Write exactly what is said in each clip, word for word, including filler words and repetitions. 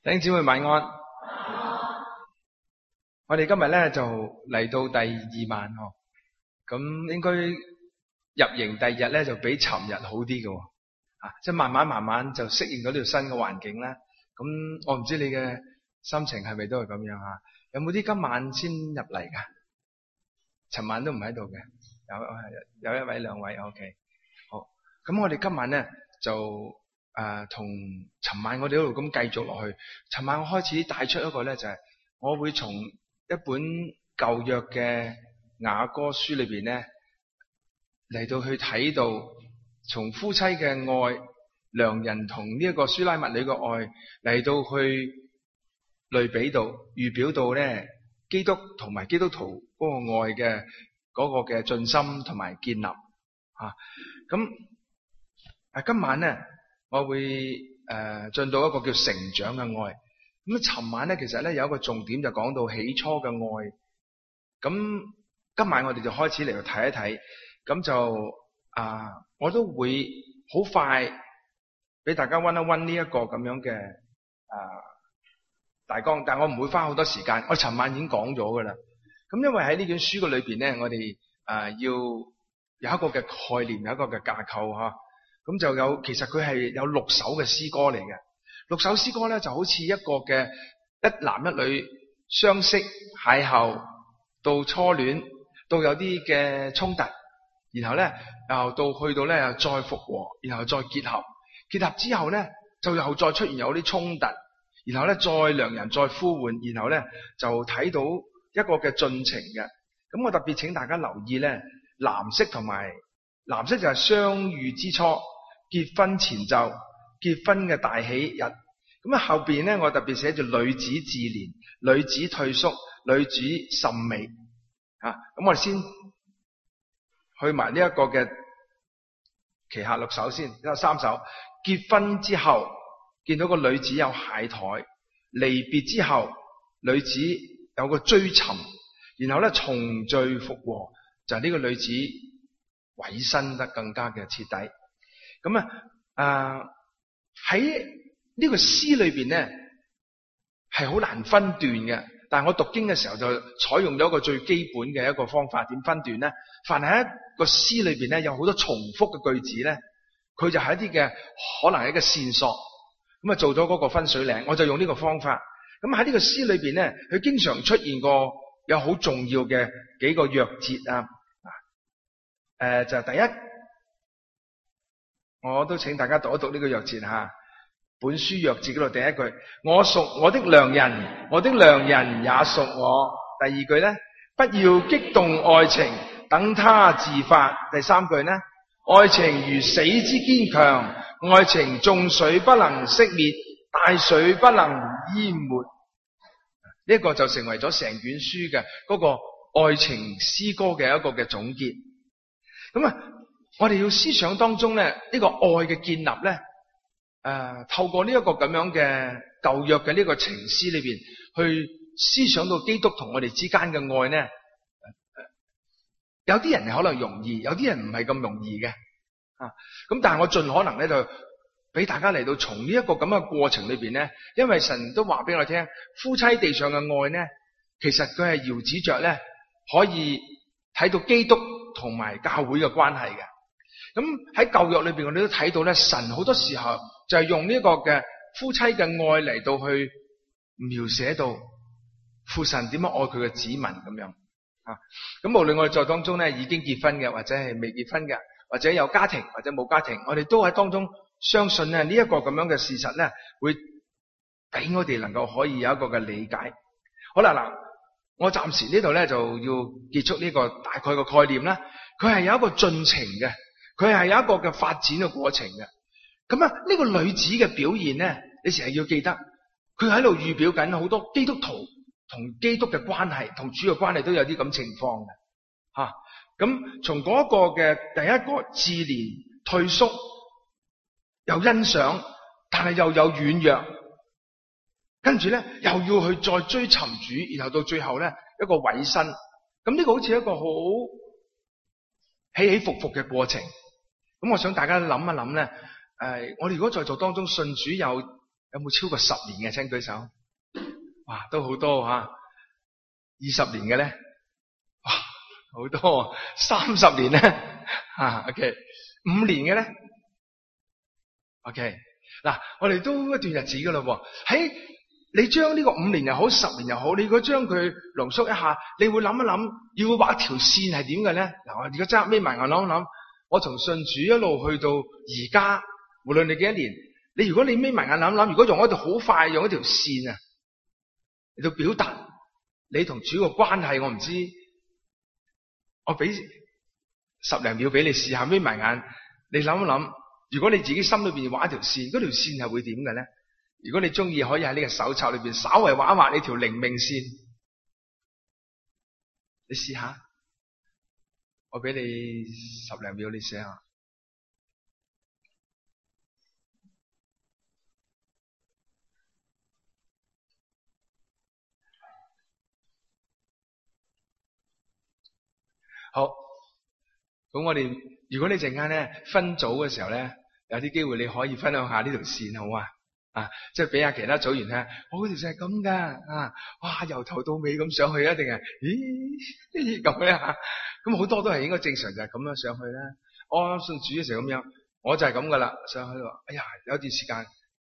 弟兄姊妹晚安。我哋今日咧就嚟到第二晚嗬，咁應該入營第二日咧就比尋日好啲嘅，啊，即係慢慢慢慢就適應到呢條新嘅環境啦。咁我唔知你嘅心情係咪都係咁樣啊？有冇啲今晚先入嚟噶？尋晚都唔喺度嘅，有有一位兩位 OK。好，咁我哋今晚咧就誒同尋晚我哋嗰度咁繼續落去。尋晚我開始帶出一個咧就係、是、我會從一本舊約嘅雅歌書裏邊咧嚟到去睇到，從夫妻嘅愛、良人同呢一個書拉密女嘅愛嚟到去類比到、預表到咧基督同埋基督徒嗰個愛嘅嗰個嘅盡心同埋建立啊。咁啊今晚咧我會誒進、呃、到一個叫成長嘅愛。咁尋晚咧，其實咧有一個重點就講到起初嘅愛。咁今晚我哋就開始嚟到睇一睇。咁就啊、呃，我都會好快俾大家溫一溫呢一個咁樣嘅啊、呃、大綱，但我唔會花好多時間。我尋晚已經講咗噶啦。咁因為喺呢卷書嘅裏邊咧，我哋啊、呃、要有一個嘅概念，有一個嘅架構吓。咁就有，其實佢係有六首嘅詩歌嚟嘅。六首詩歌咧就好似一個嘅一男一女相識邂逅到初戀，到有啲嘅衝突，然後咧又到去到咧又再復和，然後再結合，結合之後咧就又再出現有啲衝突，然後咧再良人再呼喚，然後咧就睇到一個嘅進程嘅。咁我特別請大家留意咧，藍色同埋藍色就係相遇之初，結婚前奏，結婚嘅大喜日。咁啊後邊咧我特別寫住女子自憐，女子退縮，女子甚美啊。咁我哋先去埋呢一個嘅旗下六首先，有三首。結婚之後見到個女子有懈怠，離別之後女子有個追尋，然後咧重聚復和，就係、是、呢個女子委身得更加嘅徹底。咁啊啊喺呢個詩裏邊咧係好難分段嘅，但係我讀經嘅時候就採用咗一個最基本嘅一個方法。點分段咧？凡係一個詩裏邊咧有好多重複嘅句子咧，佢就係一啲嘅可能係一個線索，咁啊做咗嗰個分水嶺。我就用呢個方法。咁喺呢個詩裏邊咧，佢經常出現過有好重要嘅幾個鑰節啊。誒、呃，就係第一，我都請大家讀一讀呢個鑰節吓。本書鑰節嗰度第一句，我屬我的良人，我的良人也屬我。第二句咧，不要激動愛情，等它自發。第三句呢，愛情如死之堅強，愛情眾水不能熄滅，大水不能淹沒。呢、這、一個就成為咗成卷書嘅嗰個愛情詩歌嘅一個嘅總結。咁啊，我哋要思想當中咧，呢、這個愛嘅建立咧。誒、呃，透過呢一個咁樣嘅舊約嘅呢個情詩裏邊，去思想到基督同我哋之間嘅愛呢，呃、有啲人可能容易，有啲人唔係咁容易嘅啊。咁但係我盡可能咧就俾大家嚟到從呢一個咁嘅過程裏邊呢，因為神都話俾我聽，夫妻地上嘅愛呢，其實佢係遙指着咧可以睇到基督同埋教會嘅關係嘅。咁喺舊約裏邊，我哋都睇到咧，神好多時候就係用呢個嘅夫妻嘅愛嚟到去描寫到父神點樣愛佢嘅子民咁樣啊。咁無論我哋在當中咧已經結婚嘅，或者係未結婚嘅，或者有家庭或者冇家庭，我哋都喺當中相信咧呢一個咁樣嘅事實咧，會俾我哋能夠可以有一個嘅理解。好啦，嗱，我暫時呢度咧就要結束呢個大概嘅概念啦。佢係有一個進程嘅。佢係有一個嘅發展嘅過程嘅。咁啊，呢個女子嘅表現咧，你成日要記得，佢喺度預表緊好多基督徒同基督嘅關係，同主嘅關係都有啲咁情況嘅吓。咁從嗰個嘅第一個自憐退縮，又欣賞，但係又有軟弱，跟住咧又要去再追尋主，然後到最後咧一個委身。咁呢個好似一個好起起伏伏嘅過程。咁我想大家諗一諗咧，誒、呃，我哋如果在座當中信主有有冇超過十年嘅？請舉手。哇，都好多吓。二十年嘅咧，哇，好多。三十年咧，啊 ，OK。五年嘅咧 ，OK。嗱，我哋都一段日子噶啦喎。喺你將呢個五年又好，十年又好，你如果將佢濃縮一下，你會諗一諗，要畫條線係點嘅咧？嗱，我而家即刻眯埋眼諗一諗，我從信主一路去到而家，無論你幾多年，你如果你眯埋眼諗諗，如果用一條好快用一條線啊，嚟到表達你同主嘅關係，我唔知，我俾十零秒俾你試下眯埋眼，你諗一諗，如果你自己心裏邊畫一條線，嗰條線係會點嘅咧？如果你中意，可以喺呢個手冊裏邊稍微畫一畫你條靈命線，你試下，我俾你十零秒，你寫下。好，咁我哋如果你陣間咧分組嘅時候咧，有啲機會你可以分享下呢條線，好嘛？啊，即係俾下其他組員聽，我嗰條線係咁噶，啊，哇，由頭到尾咁上去一定係，咦，咁樣吓，咁好多都係應該正常就係咁樣上去啦。我信主嘅時候咁樣，我就係咁噶啦，上去話，哎呀，有段時間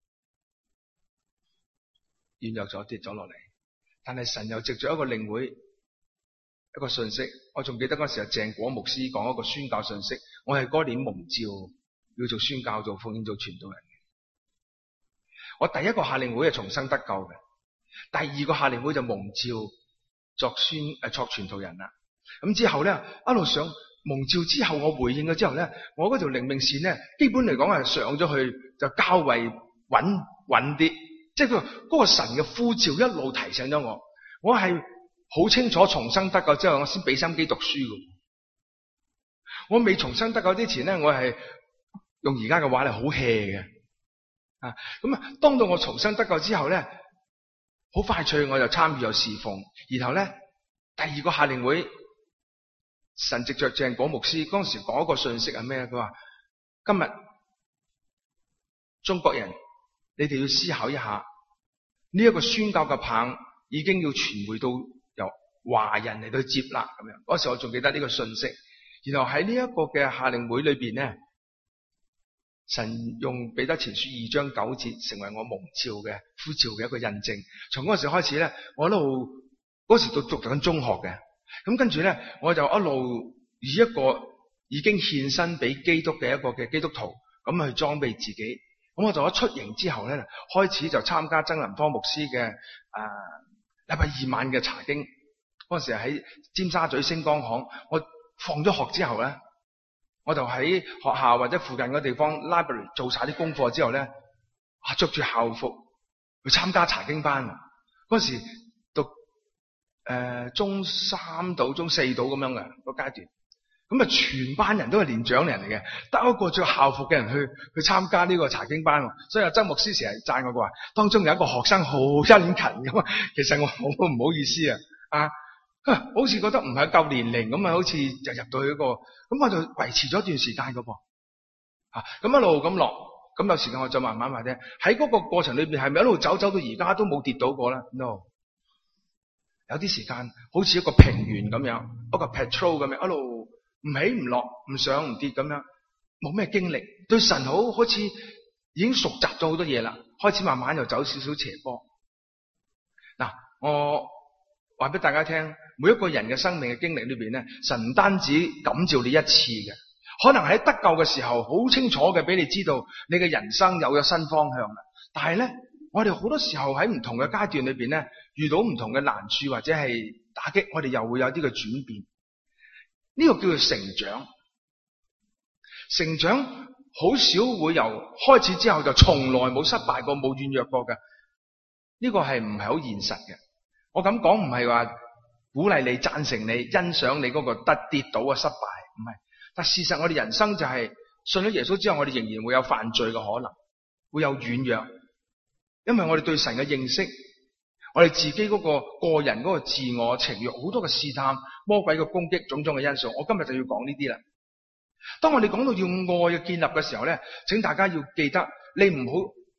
軟弱咗，跌咗落嚟，但係神又藉著一個領會一個信息，我仲記得嗰時候鄭果牧師講一個宣教信息，我係嗰年蒙召要做宣教、做奉獻、做傳道人。我第一個夏令會係重生得救嘅，第二個夏令會就蒙召作宣誒作傳道人啦。咁之後咧一路上蒙召之後，我回應咗之後咧，我嗰條靈命線咧，基本嚟講係上咗去就較為穩穩啲，即係佢嗰個神嘅呼召一路提醒咗我，我係好清楚重生得救之後，我先俾心機讀書嘅。我未重生得救之前咧，我係用而家嘅話係好 hea 嘅。啊，咁啊，當到我重生得救之後咧，好快脆我就參與又侍奉，然後咧第二個夏令會，神藉着鄭果牧師嗰時講一個信息係咩？佢話今日中國人，你哋要思考一下，呢一個宣教嘅棒已經要傳回到由華人嚟到接啦，咁樣嗰時我仲記得呢個信息，然後喺呢一個嘅夏令會裏邊咧。神用彼得前書二章九節成為我蒙召嘅呼召嘅一個印證。從嗰時開始咧，我一路嗰時都讀緊中學嘅，咁跟住咧，我就一路以一個已經獻身俾基督嘅一個嘅基督徒咁去裝備自己。咁我就一出營之後咧，開始就參加曾林科牧師嘅誒禮拜二晚嘅查經。嗰時喺尖沙咀星光行，我放咗學之後咧。我就喺學校或者附近嘅地方 library 做晒啲功課之後咧，啊着住校服去參加查經班。嗰時讀誒、呃、中三到中四到咁樣嘅個階段，咁啊全班人都係年長人嚟嘅，得一個着校服嘅人去去參加呢個查經班。所以阿曾牧師成日讚我話，當中有一個學生好殷勤咁啊。其實我好唔好意思啊，啊。好似覺得唔係夠年齡咁啊，好似就入到去一個，咁我就維持咗一段時間噶噃，啊，咁一路咁落，咁有時間我就慢慢話聽，喺嗰個過程裏邊係咪一路走走到而家都冇跌到過咧 ？No， 有啲時間好似一個平原咁樣，一個 patrol 咁樣，一路唔起唔落，唔上唔跌咁樣，冇咩經歷，對神好好似已經熟習咗好多嘢啦，開始慢慢又走少少斜坡。嗱，我話俾大家聽。每一個人嘅生命嘅經歷裏邊咧，神唔單止感召你一次嘅，可能喺得救嘅時候好清楚嘅俾你知道你嘅人生有咗新方向啦。但係咧，我哋好多時候喺唔同嘅階段裏邊咧，遇到唔同嘅難處或者係打擊，我哋又會有啲嘅轉變。呢個叫做成長。成長好少會由開始之後就從來冇失敗過、冇軟弱過嘅。呢個係唔係好現實嘅？我咁講唔係話鼓勵你、贊成你、欣賞你嗰個得跌倒嘅失敗，唔係。但事實我哋人生就係信咗耶穌之後，我哋仍然會有犯罪嘅可能，會有軟弱，因為我哋對神嘅認識，我哋自己嗰個個人嗰個自我情慾，好多嘅試探、魔鬼嘅攻擊，種種嘅因素。我今日就要講呢啲啦。當我哋講到要愛嘅建立嘅時候咧，請大家要記得，你唔好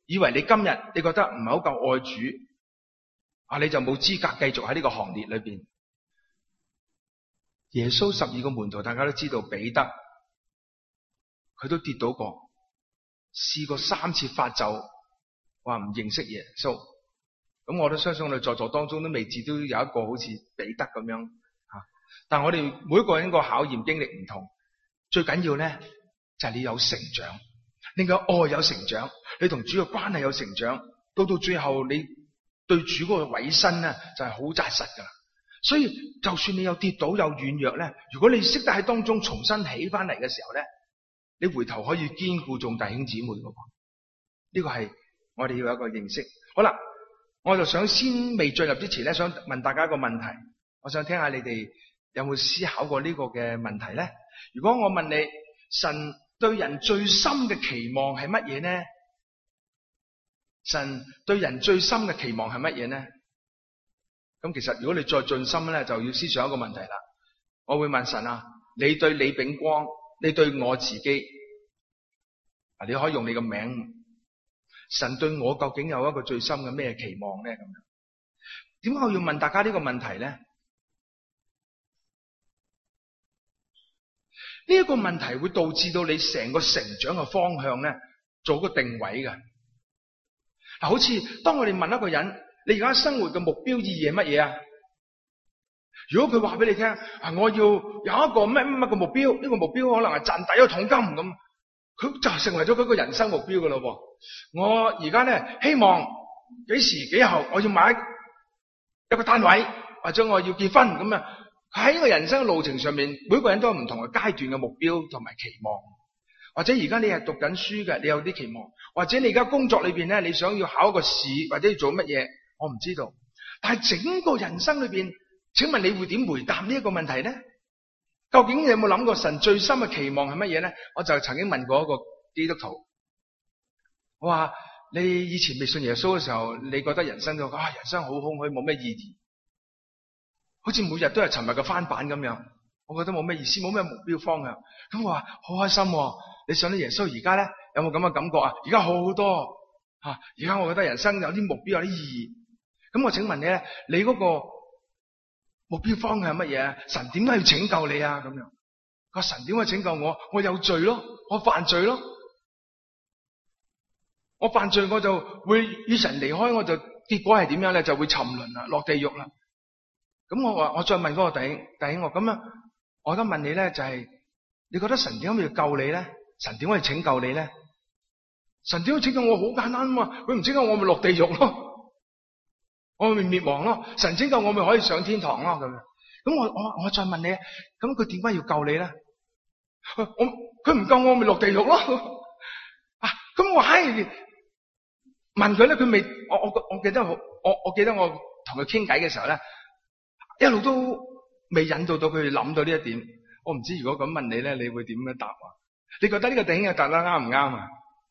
以為你今日你覺得唔係好夠愛主啊，你就冇資格繼續喺呢個行列裏邊。耶穌十二個門徒大家都知道，彼得佢都跌倒過，試過三次發咒話唔認識耶穌。咁我都相信我哋在座當中都未至都有一個好似彼得咁樣吓，但係我哋每一個人個考驗經歷唔同，最緊要咧就係你有成長，你嘅愛有成長，你同主嘅關係有成長，到到最後你對主嗰個委身咧就係好紮實噶啦。所以就算你有跌倒有軟弱咧，如果你識得喺當中重新起翻嚟嘅時候咧，你回頭可以堅固眾弟兄姊妹噶。呢個係我哋要有一個認識。好啦，我就想先未進入之前咧，想問大家一個問題，我想聽下你哋有冇思考過呢個嘅問題咧？如果我問你，神對人最深嘅期望係乜嘢呢？神對人最深嘅期望係乜嘢呢？咁其實如果你再進深咧，就要思想一個問題啦。我會問神啊，你對李炳光，你對我自己，啊，你可以用你個名。神對我究竟有一個最深嘅咩期望咧？咁樣，點解我要問大家呢個問題咧？呢一個問題會導致到你成個成長嘅方向咧，做個定位嘅。嗱，好似當我哋問一個人，你而家生活嘅目標意義係乜嘢啊？如果佢話俾你聽，啊，我要有一個乜乜嘅目標，呢個目標可能係賺第一桶金咁。佢就成為咗佢個人生目標噶咯。我而家咧希望幾時幾後我要買一個單位，或者我要結婚咁啊。喺呢個人生嘅路程上面，每個人都有唔同嘅階段嘅目標同埋期望。或者而家你係讀緊書嘅，你有啲期望；或者你而家工作裏邊咧，你想要考一個試或者要做乜嘢，我唔知道。但係整個人生裏邊，請問你會點回答呢一個問題咧？究竟你有冇諗過神最深嘅期望係乜嘢咧？我就曾經問過一個基督徒，我話你以前未信耶穌嘅時候，你覺得人生就啊人生好空虛，冇咩意義，好似每日都係尋日嘅翻版咁樣，我覺得冇咩意思，冇咩目標方向。咁我話好開心喎，你信咗耶穌而家咧有冇咁嘅感覺啊？而家好好多吓，而家我覺得人生有啲目標有啲意義。咁我請問你咧，你嗰個目標方向係乜嘢啊？神點解要拯救你啊？咁樣，個神點解拯救我？我有罪咯，我犯罪咯，我犯罪我就會與神離開，我就結果係點樣咧？就會沉淪啦，落地獄啦。咁我話我再問嗰個弟兄弟兄我咁樣，我而家問你咧就係、是，你覺得神點解要救你咧？神點解要拯救你咧？神點解拯救我？好簡單啊嘛，佢唔拯救我咪落地獄咯。我咪滅亡咯，神拯救我咪可以上天堂咯咁樣。咁我我我再問你，咁佢點解要救你咧？我佢唔救我咪落地獄咯。啊，咁我喺問佢咧，佢未我我我記得我我記得我同佢傾偈嘅時候咧，一路都未引導到佢諗到呢一點。我唔知如果咁問你咧，你會點樣答啊？你覺得呢個弟兄嘅答得啱唔啱啊？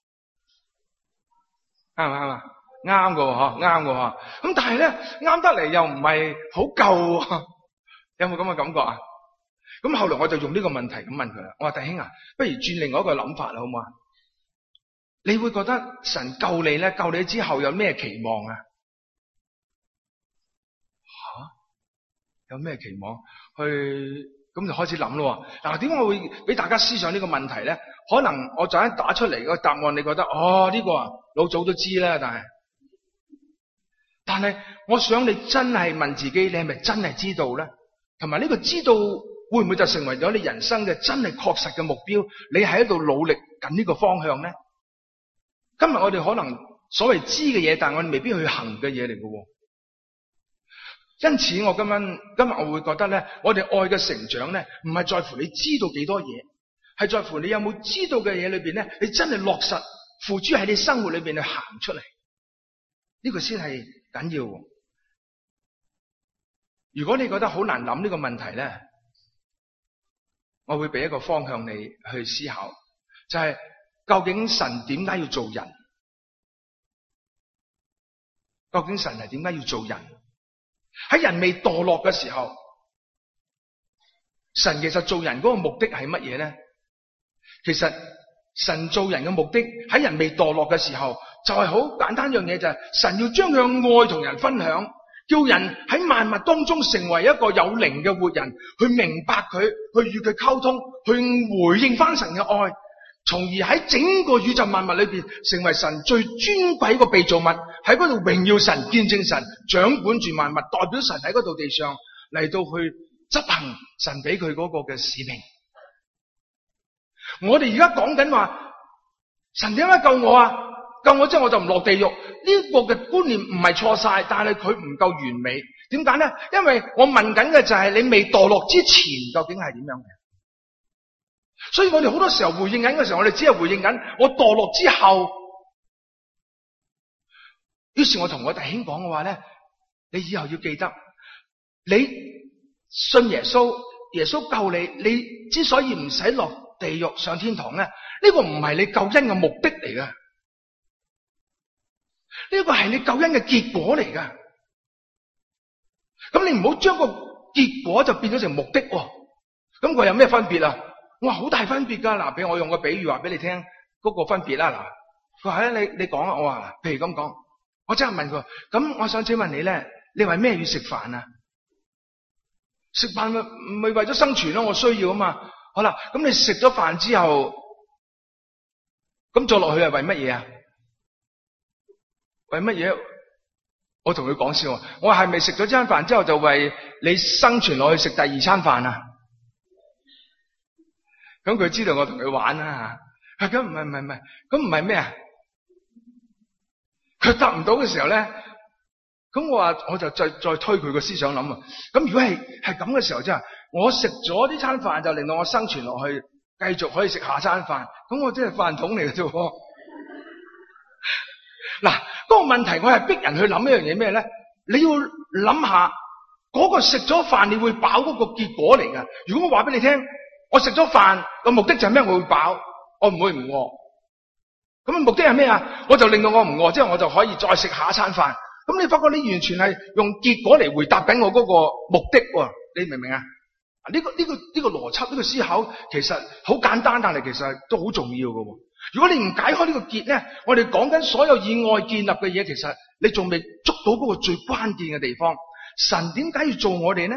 啱唔啱啊？啱噶嗬，啱噶嗬。咁但係咧，啱得嚟又唔係好夠，有冇咁嘅感覺啊？咁後來我就用呢個問題咁問佢啦。我話弟兄啊，不如轉另外一個諗法啦，好唔好啊？你會覺得神救你咧，救你之後有咩期望啊？吓、啊，有咩期望？去咁就開始諗咯。嗱，點解我會俾大家思想呢個問題咧？可能我就一打出嚟個答案，你覺得哦呢個啊老早都知啦，但係。但係，我想你真係問自己，你係咪真係知道咧？同埋呢個知道會唔會就成為咗你人生嘅真係確實嘅目標？你喺度努力緊呢個方向咧？今日我哋可能所謂知嘅嘢，但係我哋未必去行嘅嘢嚟嘅。因此，我今日今日我會覺得咧，我哋愛嘅成長咧，唔係在乎你知道幾多嘢，係在乎你有冇知道嘅嘢裏邊咧，你真係落實付諸喺你生活裏邊去行出嚟。呢個先係緊要。如果你覺得好難諗呢個問題咧，我會俾一個方向你去思考，就係究竟神點解要做人？究竟神係點解要做人？喺人未墮落嘅時候，神其實做人嗰個目的係乜嘢咧？其實神做人嘅目的喺人未墮落嘅時候， 就係好簡單一樣嘢，就係神要將佢嘅愛同人分享，叫人喺萬物當中成為一個有靈嘅活人，去明白佢，去與佢溝通，去回應翻神嘅愛，從而喺整個宇宙萬物裏邊成為神最尊貴個被造物，喺嗰度榮耀神、見證神、掌管住萬物，代表神喺嗰度地上嚟到去執行神俾佢嗰個嘅使命。我哋而家講緊話，神點解救我啊？救我之後我就唔落地獄，呢個嘅觀念唔係錯晒，但係佢唔夠完美。點解咧？因為我問緊嘅就係你未墮落之前究竟係點樣嘅？所以我哋好多時候回應緊嘅時候，我哋只係回應緊我墮落之後。於是我同我弟兄講嘅話咧，你以後要記得，你信耶穌，耶穌救你，你之所以唔使落地獄上天堂咧，呢個唔係你救恩嘅目的嚟嘅。呢個係你救恩嘅結果嚟噶，咁你唔好將個結果就變咗成目的喎，咁佢有咩分別啊？我話好大分別噶，嗱，俾我用個比喻話俾你聽，嗰個分別啦，嗱，佢話咧，你你講啊，我話，譬如咁講，我即刻問佢，咁我想請問你咧，你為咩要食飯啊？食飯咪咪為咗生存咯，我需要啊嘛，好啦，咁你食咗飯之後，咁做落去係為乜嘢啊？為乜嘢？我同佢講笑，我係咪食咗餐飯之後就為你生存落去食第二餐飯啊？咁佢知道我同佢玩啦吓，咁唔係唔係唔係，咁唔係咩啊？佢答唔到嘅時候咧，咁我話我就再再推佢個思想諗啊。咁如果係係咁嘅時候，即係我食咗呢餐飯就令到我生存落去，繼續可以食下餐飯，咁我真係飯桶嚟嘅啫。嗱，嗰個問題我係逼人去諗一樣嘢咩咧？你要諗下嗰個食咗飯你會飽嗰個結果嚟噶。如果我話俾你聽，我食咗飯個目的就係咩？我會飽，我唔會唔餓。咁目的係咩啊？我就令到我唔餓，之後我就可以再食下一餐飯。咁你發覺你完全係用結果嚟回答緊我嗰個目的喎，你明唔明啊？呢個呢個呢個邏輯呢個思考其實好簡單，但係其實都好重要嘅。如果你唔解開呢個結咧，我哋講緊所有以愛建立嘅嘢，其實你仲未捉到嗰個最關鍵嘅地方。神點解要做我哋呢？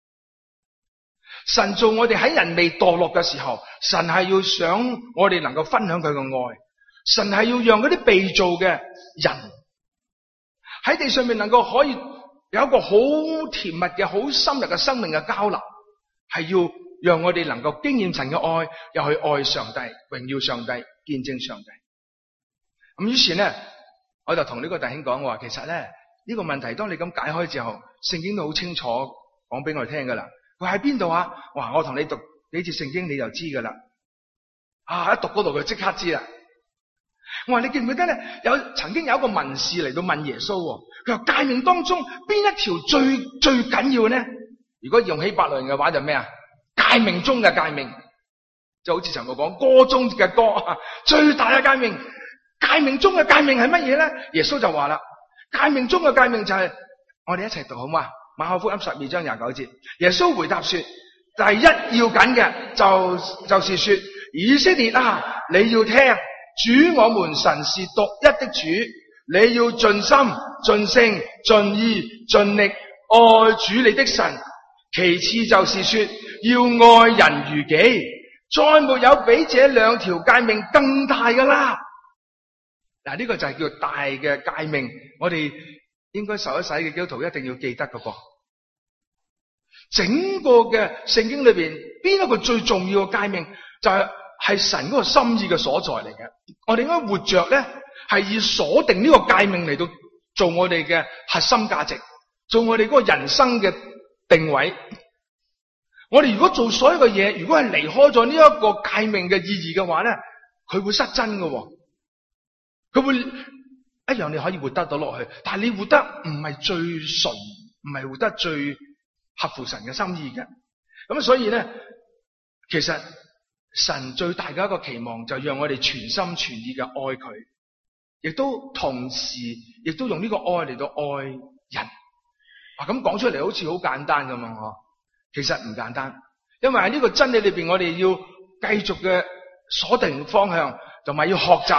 神做我哋喺人未墮落嘅時候，神係要想我哋能夠分享佢嘅愛，神係要讓嗰啲被造嘅人喺地上面能夠可以有一個好甜蜜嘅、好深入嘅生命嘅交流，係要讓我哋能夠經驗神嘅愛，又去愛上帝、榮耀上帝、見證上帝。咁於是咧，我就同呢個弟兄講話，其實咧呢個問題，當你咁解開之後，聖經都好清楚講俾我哋聽噶啦。佢喺邊度啊？哇！我同你讀呢節聖經，你就知噶啦。啊，一讀嗰度佢即刻知啦。我話你記唔記得咧？有曾經有一個文士嚟到問耶穌，佢話誡命當中邊一條最最緊要咧？如果用希伯來人嘅話就咩啊？誡命中嘅誡命，就好似陳牧講歌中嘅歌，最大嘅誡命。誡命中嘅誡命係乜嘢咧？耶穌就話啦，誡命中嘅誡命就係、是、我哋一齊讀好嘛？馬可福音十二章廿九節，耶穌回答說：第一要緊嘅就就是說，以色列啊，你要聽主我們神是獨一的主，你要盡心、盡性、盡意、盡力愛主你的神。其次就是說，要愛人如己，再沒有比這兩條誡命更大噶啦。嗱，呢個就係叫大嘅誡命，我哋應該受一洗嘅基督徒一定要記得噶噃。整個嘅聖經裏邊，邊一個最重要嘅誡命就係、是、係神嗰個心意嘅所在嚟嘅。我哋應該活着咧，係以鎖定呢個誡命嚟到做我哋嘅核心價值，做我哋嗰個人生嘅定位。我哋如果做所有嘅嘢，如果係離開咗呢一個誡命嘅意義嘅話咧，佢會失真嘅。佢會一樣你可以活得到落去，但係你活得唔係最純，唔係活得最合乎神嘅心意嘅。咁所以咧，其實神最大嘅一個期望就讓我哋全心全意嘅愛佢，亦都同時亦都用呢個愛嚟到愛人。啊，咁講出嚟好似好簡單咁嘛，嗬？其實唔簡單，因為喺呢個真理裏邊，我哋要繼續嘅鎖定方向，同埋要學習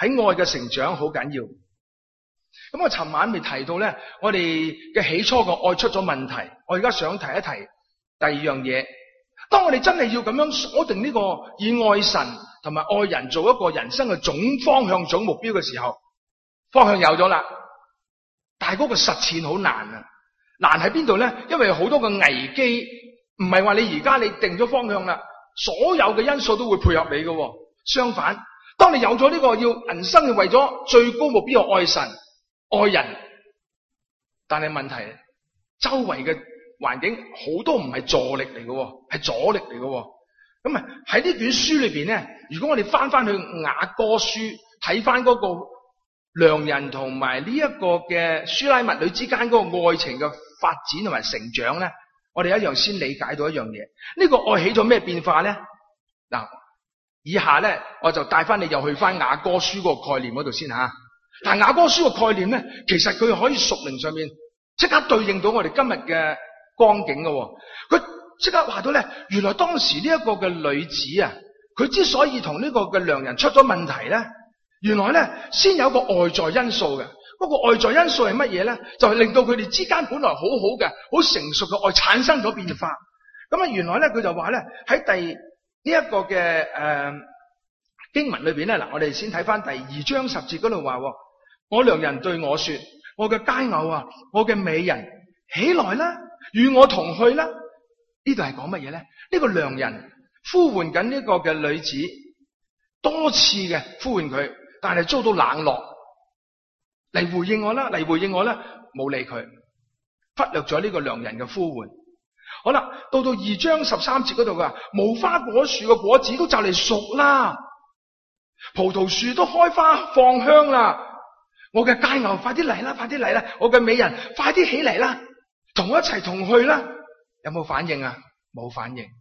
喺愛嘅成長好緊要。咁我尋晚未提到咧，我哋嘅起初嘅愛出咗問題。我而家想提一提第二樣嘢。當我哋真係要咁樣鎖定呢個以愛神同埋愛人做一個人生嘅總方向、總目標嘅時候，方向有咗啦，但係嗰個實踐好難啊！難喺邊度咧？因為好多個危機，唔係話你而家你定咗方向啦，所有嘅因素都會配合你嘅。相反，當你有咗呢個要人生嘅為咗最高目標愛神愛人，但係問題周圍嘅環境好多唔係助力嚟嘅，係阻力嚟嘅。咁啊喺呢卷書裏邊咧，如果我哋翻翻去雅歌書睇翻嗰個良人同埋呢一個嘅書拉密女之間嗰個愛情嘅發展同埋成長咧，我哋一樣先理解到一樣嘢。呢個愛起咗咩變化咧？嗱，以下咧我就帶翻你又去翻雅歌書嗰個概念嗰度先吓。但雅歌書個概念咧，其實佢可以屬靈上面即刻對應到我哋今日嘅光景嘅。佢即刻話到咧，原來當時呢一個嘅女子啊，佢之所以同呢個嘅良人出咗問題咧，原來咧先有個外在因素嘅。嗰個外在因素係乜嘢咧？就係令到佢哋之間本來好好嘅、好成熟嘅愛產生咗變化。咁啊，原來咧佢就話咧喺第呢一個嘅誒、呃、經文裏邊咧，嗱我哋先睇翻第二章十節嗰度話，我良人對我說：我嘅佳偶啊，我嘅美人，起來啦，與我同去啦。呢度係講乜嘢咧？呢、這個良人呼喚緊呢個嘅女子，多次嘅呼喚佢，但係遭到冷落，嚟回應我啦，嚟回應我啦，冇理佢，忽略咗呢個良人嘅呼喚。好啦，到到二章十三節嗰度噶，無花果樹嘅果子都就嚟熟啦，葡萄樹都開花放香啦。我嘅佳偶，快啲嚟啦，快啲嚟啦！我嘅美人，快啲起嚟啦，同我一齊同去啦。有冇反應啊？冇反應，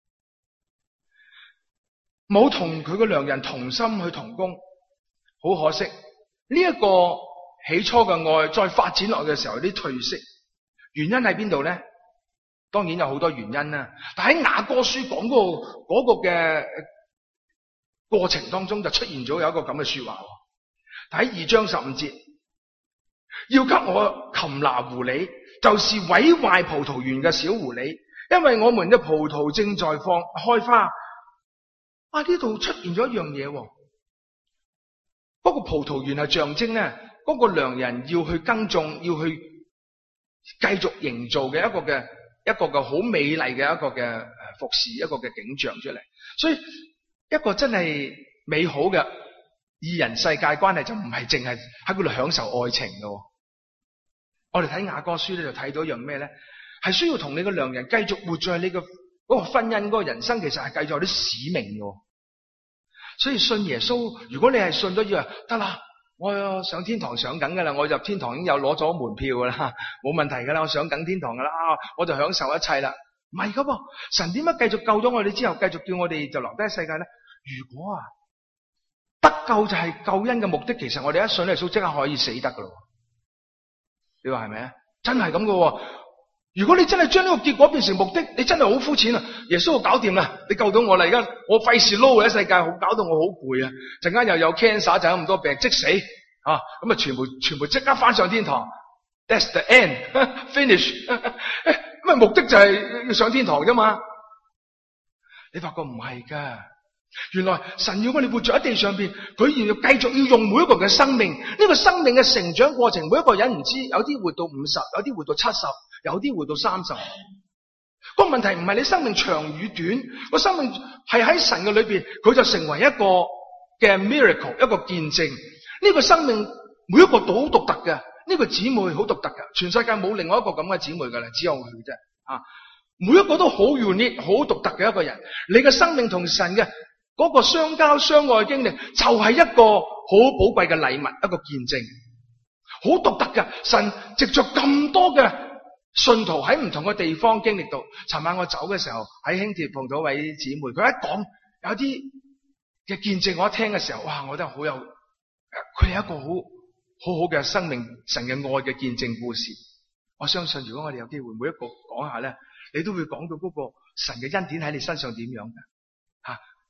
冇同佢個良人同心去同工，好可惜。呢一個起初嘅愛再發展落去嘅時候有啲褪色，原因喺邊度咧？當然有好多原因啦，但喺雅歌書講嗰個嗰個嘅過程當中就出現咗有一個咁嘅說話。喺二章十五節，要給我擒拿狐狸，就是毀壞葡萄園嘅小狐狸，因為我們嘅葡萄正在放開花。啊，呢度出現咗一樣嘢，嗰個葡萄園係象徵咧，嗰個良人要去耕種，要去繼續營造嘅一個嘅一個嘅好美麗嘅一個嘅誒服侍，一個嘅景象出嚟。所以一個真係美好嘅二人世界關係就唔係淨係喺嗰度享受愛情嘅。我哋睇雅歌書咧就睇到一樣咩咧？係需要同你嘅良人繼續活在你嘅嗰個婚姻嗰個人生，其實係繼續有啲使命嘅。所以信耶穌，如果你係信咗以為得啦，我上天堂上緊噶啦，我入天堂已經有攞咗門票噶啦，冇問題噶啦，我上緊天堂噶啦，啊，我就享受一切啦。唔係噶噃，神點解繼續救咗我哋之後，繼續叫我哋就留低喺世界咧？如果啊得救就係救恩嘅目的，其實我哋一信耶穌即刻可以死得噶咯。你話係咪啊？真係咁噶。如果你真係將呢個結果變成目的，你真係好膚淺啊！耶穌搞掂啦，你救到我啦，而家我費事撈喺世界，好搞到我好攰啊！陣間又有 cancer，就有咁多病，即死啊！咁啊，全部全部即刻翻上天堂。That's the end，finish。咁啊，目的就係要上天堂啫嘛。你發覺唔係噶，原來神要我哋活在喺地上邊，佢要繼續要用每一個人嘅生命，呢個生命嘅成長過程，每一個人唔知，有啲活到五十，有啲活到七十。有啲活到三十，個問題唔係你生命長與短，個生命係喺神嘅裏邊，佢就成為一個嘅 miracle， 一個見證。呢個生命每一個都好獨特嘅，呢個姊妹好獨特嘅，全世界冇另外一個咁嘅姊妹噶啦，只有佢啫。啊，每一個都好 unique，好獨特嘅一個人。你嘅生命同神嘅嗰個相交相愛嘅經歷，就係一個好寶貴嘅禮物，一個見證，好獨特嘅。神藉着咁多嘅信徒喺唔同嘅地方經歷到。尋晚我走嘅時候喺輕鐵碰到位姊妹，佢一講有啲嘅見證，我一聽嘅時候，哇！我覺得好有，佢係一個好好好嘅生命，神嘅愛嘅見證故事。我相信如果我哋有機會每一個講下咧，你都會講到嗰個神嘅恩典喺你身上點樣嘅吓。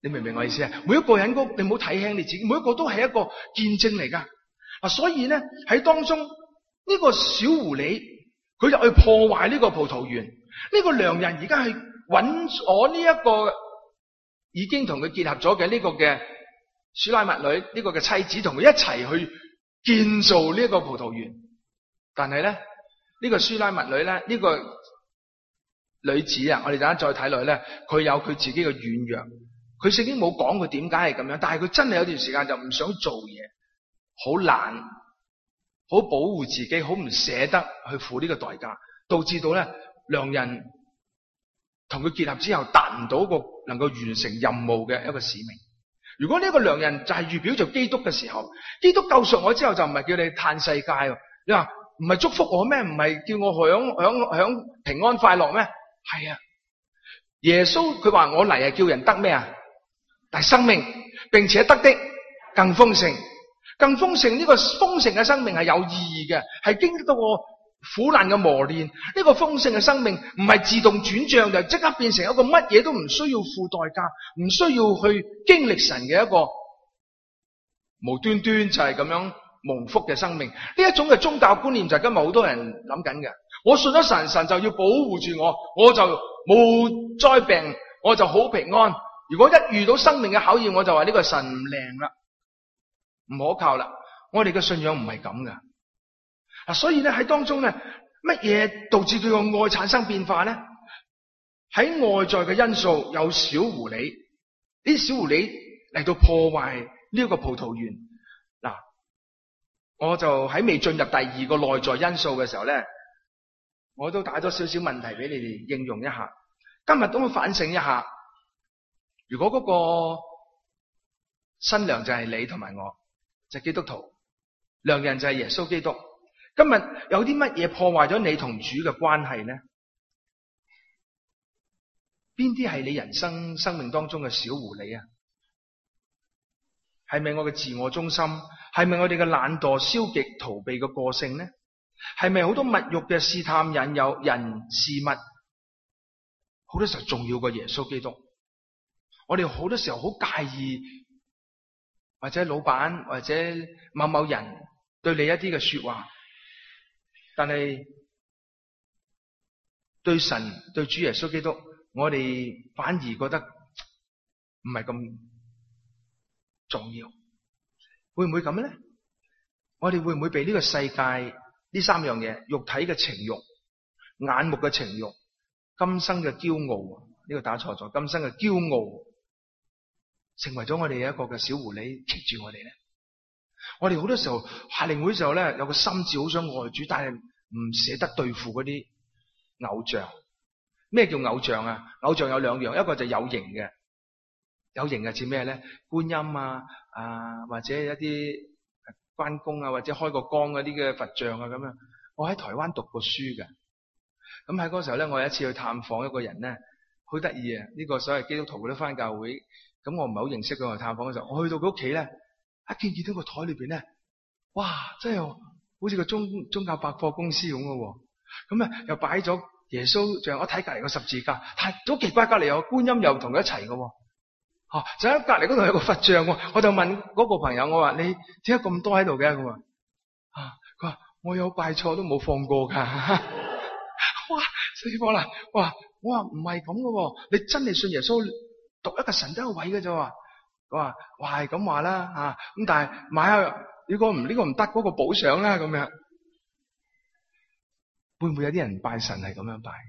你明唔明我意思啊？每一個人都，你唔好睇輕你自己，每一個都係一個見證嚟噶。啊，所以咧喺當中呢、這個小狐狸，佢就去破壞呢個葡萄園。呢、這個良人而家係揾我呢一個已經同佢結合咗嘅呢個嘅書拉密女呢、這個嘅妻子，同佢一齊去建造呢一個葡萄園。但係咧呢、這個書拉密女咧呢、這個女子啊，我哋等下再睇落去咧，佢有佢自己嘅軟弱。佢聖經冇講佢點解係咁樣，但係佢真係有段時間就唔想做嘢，好懶，好保護自己，好唔捨得去付呢個代價，導致到咧良人同佢結合之後達唔到個能夠完成任務嘅一個使命。如果呢個良人就係預表做基督嘅時候，基督救贖我之後就唔係叫你嘆世界，你話唔係祝福我咩？唔係叫我享享享平安快樂咩？係啊，耶穌佢話我嚟係叫人得咩啊？但係生命，並且得的更豐盛，更豐盛。呢個豐盛嘅生命係有意義嘅，係經歷到個苦難嘅磨練。呢個豐盛嘅生命唔係自動轉賬就即刻變成一個乜嘢都唔需要付代價，唔需要去經歷神嘅一個無端端就係咁樣蒙福嘅生命。呢一種嘅宗教觀念就係今日好多人諗緊嘅。我信咗神，神就要保護住我，我就冇災病，我就好平安。如果一遇到生命嘅考驗，我就話呢個神唔靈啦，唔可靠啦。我哋嘅信仰唔係咁噶。嗱，所以咧喺當中咧，乜嘢導致佢個愛產生變化咧？喺外在嘅因素有小狐狸，呢啲小狐狸嚟到破壞呢一個葡萄園。嗱，我就喺未進入第二個內在因素嘅時候咧，我都打咗少少問題俾你哋應用一下。今日都會反省一下。如果嗰個新娘就係你同埋我，就係基督徒，良人就係耶穌基督，今日有啲乜嘢破壞咗你同主嘅關係呢？邊啲係你人生生命當中嘅小狐狸啊？係咪我嘅自我中心？係咪我哋嘅懶惰、消極、逃避嘅個性呢？係咪好多物欲嘅試探、引誘人事物，好多時候重要過耶穌基督？我哋好多時候好介意，或者老闆或者某某人對你一啲嘅說話，但係對神對主耶穌基督，我哋反而覺得唔係咁重要。會唔會咁咧？我哋會唔會被呢個世界呢三樣嘢，肉體嘅情欲、眼目嘅情欲、今生嘅驕傲，呢個打錯咗，今生嘅驕傲，成為咗我哋一個嘅小狐狸，棘住我哋咧？我哋好多時候夏令會嘅時候咧，有個心志好想愛主，但係唔捨得對付嗰啲偶像。咩叫偶像啊？偶像有兩樣，一個就有形嘅，有形係似咩咧？觀音啊，啊或者一啲關公啊，或者開個光嗰啲嘅佛像啊咁樣。我喺台灣讀過書嘅，咁喺嗰個時候咧，我有一次去探訪一個人咧，好得意啊！呢個所謂基督徒佢都返教會，咁我唔係好認識佢。我探訪嘅時候，我去到佢屋企咧，一見見到個台裏邊咧，哇！真係好似個宗宗教百貨公司咁嘅，咁啊又擺咗耶穌像，我睇隔籬個十字架，但係好奇怪，隔籬有觀音又同佢一齊嘅，吓、啊、就喺隔籬嗰度有個佛像，我就問嗰個朋友，我話你點解咁多喺度嘅？佢話啊，佢話我有拜錯都冇放過噶。哇死火啦！哇我話唔係咁嘅，你真係信耶穌獨一個神得一位嘅啫。佢話哇係咁話啦吓，咁但係買下呢個唔呢個唔得，嗰個補上啦咁樣。會唔會有啲人拜神係咁樣拜嘅？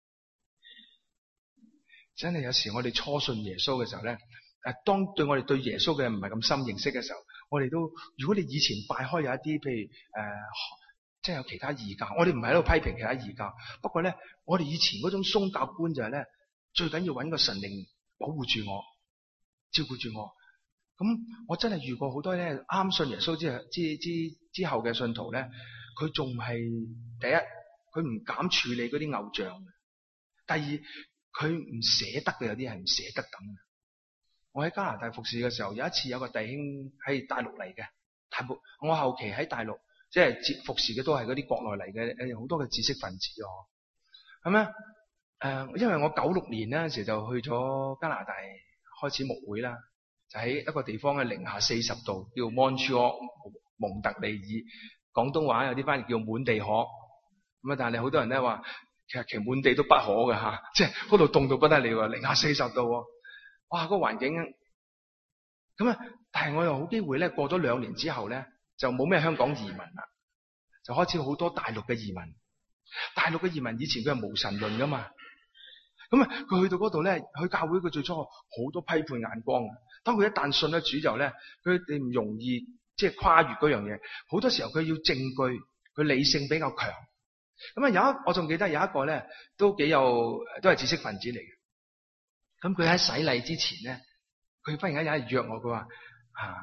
真係有時我哋初信耶穌嘅時候咧，誒，當對我哋對耶穌嘅唔係咁深認識嘅時候，我哋都，如果你以前拜開有一啲，譬如誒、呃，即係有其他異教，我哋唔係喺度批評其他異教，不過咧，我哋以前嗰種宗教觀就係咧，最緊要揾個神靈保護住我，照顧住我。咁我真係遇過好多咧，啱信耶穌之後之之之後嘅信徒咧，佢仲係第一。佢唔敢處理嗰啲偶像。第二，佢唔捨得嘅，有啲係唔捨得等。我喺加拿大服侍嘅時候，有一次有個弟兄喺大陸嚟嘅，大部我後期喺大陸即係接服侍嘅都係嗰啲國內嚟嘅，誒好多嘅知識分子哦。咁咧誒，因為我九六年嗰陣時就去咗加拿大開始牧會啦，就喺一個地方嘅零下四十度，叫 Montreal 蒙特利爾，廣東話有啲翻譯叫滿地可。咁啊，但係好多人咧話，其實其實滿地都不可嘅吓，即係嗰度凍到不得了，零下四十度，哇！嗰個環境咁啊，但係我又好機會咧，過咗兩年之後咧，就冇咩香港移民啦，就開始好多大陸嘅移民。大陸嘅移民以前佢係無神論噶嘛，咁啊佢去到嗰度咧，去教會佢最初好多批判眼光啊。當佢一旦信咗主之後咧，佢哋唔容易即係跨越嗰樣嘢，好多時候佢要證據，佢理性比較強。咁啊有一我仲記得有一個咧都幾有都係知識分子嚟嘅。咁佢喺洗禮之前咧，佢忽然間有一日約我，佢話啊，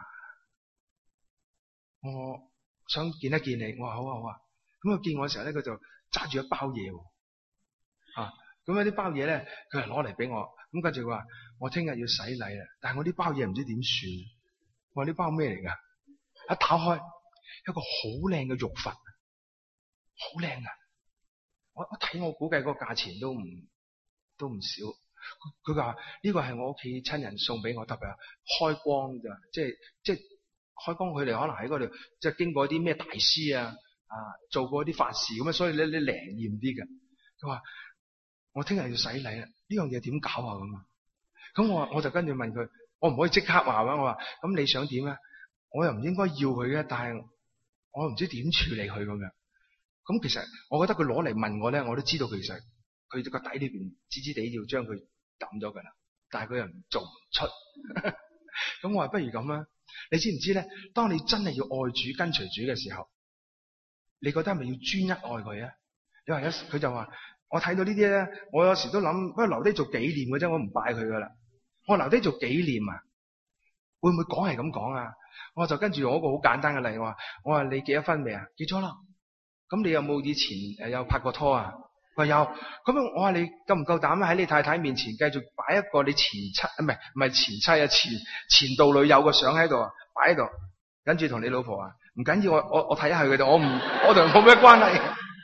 我想見一見你。我話好啊好啊。咁佢見我嘅時候咧，佢就揸住一包嘢，啊，咁有啲包嘢咧，佢係攞嚟俾我。咁跟住佢話我聽日要洗禮啦，但係我啲包嘢唔知點算。我話呢包咩嚟噶？一打開一個好靚嘅玉佛，好靚啊！我我睇我估計嗰個價錢都唔都唔少。佢話呢個係我屋企親人送俾我，特別係開光咋，即係即係開光，佢哋可能喺嗰度即係經過啲咩大師啊啊做過啲法事咁啊，所以咧你靈驗啲嘅。佢話我聽日要洗禮啦，呢樣嘢點搞啊咁啊？咁我我就跟住問佢，我唔可以即刻話啦。我話咁你想點啊？我又唔應該要佢嘅，但係我唔知點處理佢咁樣。咁其實我覺得佢攞嚟問我咧，我都知道其實佢個底裏邊知知地要將佢抌咗噶啦，但係佢又做唔出。咁我話不如咁啦，你知唔知咧？當你真係要愛主跟隨主嘅時候，你覺得係咪要專一愛佢啊？你話有佢就話我睇到呢啲咧，我有時都諗，不過留低做紀念嘅啫，我唔拜佢噶啦。我留低做紀念啊，會唔會講係咁講啊？我就跟住我一個好簡單嘅例，我話我話你結咗婚未啊？結咗啦。咁你有冇以前誒有拍過拖啊？佢話有。咁我話你夠唔夠膽喺你太太面前繼續擺一個你前妻唔係唔係前妻啊前前度女友嘅相喺度啊，擺喺度，跟住同你老婆啊，唔緊要，我我我睇下佢哋，我唔我同佢冇咩關係。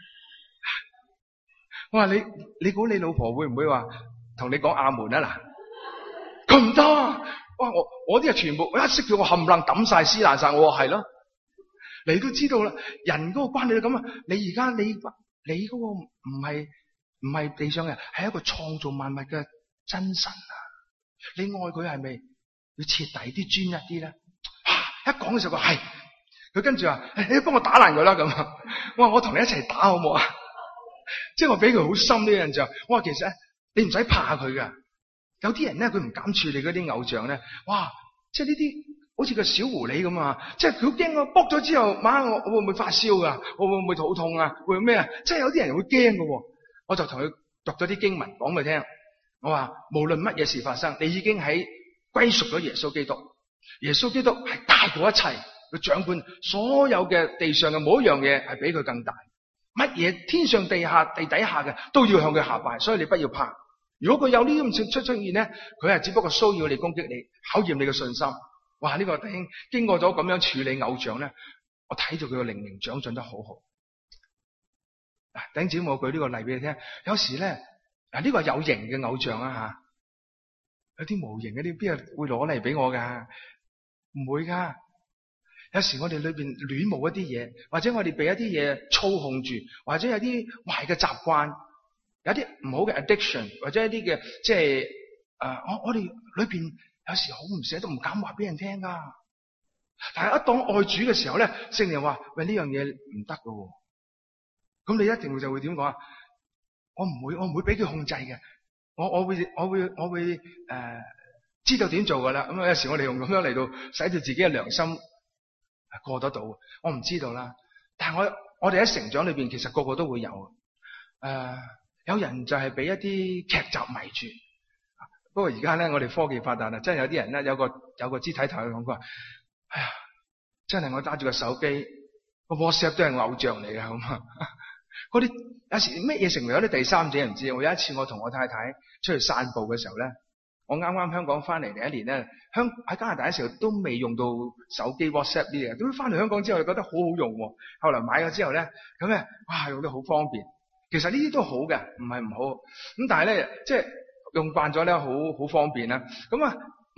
我話你你估你老婆會唔會話同你講阿門啊？嗱，佢唔得。哇！我我啲係全部，我一識佢我冚唪唥抌晒撕爛晒。我話係咯，你都知道啦，人嗰個關係咁啊。你而家你你嗰個唔係唔係地上嘅，係一個創造萬物嘅真神啊！你愛佢係咪要徹底啲、專一啲咧？一講嘅時候佢係，佢跟住話：你幫我打爛佢啦咁。我話我同你一齊打好唔好啊？即係我俾佢好深呢個印象。我話其實你唔使怕佢噶。有啲人咧，佢唔敢處理嗰啲偶像咧，哇！即係呢啲好似個小狐狸咁啊！即係佢好驚我卜咗之後，晚我我會唔會發燒噶？我會唔會肚痛啊？會咩啊？即係有啲人會驚噶。我就同佢讀咗啲經文講俾佢聽。我話無論乜嘢事發生，你已經喺歸屬咗耶穌基督。耶穌基督係大過一切，佢掌管所有嘅地上嘅每一樣嘢，係比佢更大。乜嘢天上地下地底下嘅都要向佢下拜，所以你不要怕。如果佢有呢啲咁出出現咧，佢係只不過騷擾你、攻擊你、考驗你嘅信心。哇！呢個弟兄經過咗咁樣處理偶像咧，我睇到佢個靈命長進得好好。嗱，弟兄姊妹，我舉呢個例俾你聽。有時咧，嗱呢個係有形嘅偶像啊吓，有啲無形嗰啲邊有會攞嚟俾我噶？唔會噶。有時我哋裏邊戀慕一啲嘢，或者我哋俾一啲嘢操控住，或者有啲壞嘅習慣。有啲唔好嘅 addiction， 或者一啲嘅即係誒，我我哋裏邊有時好唔捨得，唔敢話俾人聽噶。但係一當愛主嘅時候咧，聖靈話：喂，呢樣嘢唔得噶。咁你一定就會點講啊？我唔會，我唔會俾佢控制嘅。我我會我會我會誒、呃、知道點做噶啦。咁有時我哋用咁樣嚟到使到自己嘅良心過得到。我唔知道啦。但係我我哋喺成長裏邊，其實個個都會有誒。呃有人就係俾一啲劇集迷住，不過而家咧我哋科技發達啦，真係有啲人咧有個有個肢體同佢講，佢話：哎呀，真係我揸住個手機個 WhatsApp 都係偶像嚟嘅咁啊！嗰啲有時咩嘢成為有啲第三者唔知。我有一次我同我太太出去散步嘅時候咧，我啱啱香港翻嚟第一年咧，香喺加拿大嘅時候都未用到手機 WhatsApp 呢啲嘢，咁翻嚟香港之後就覺得好好用，後來買咗之後咧，咁咧哇用得好方便。其實呢啲都好嘅，唔係唔好。咁但係咧，即係用慣咗咧，好好方便啦。咁啊，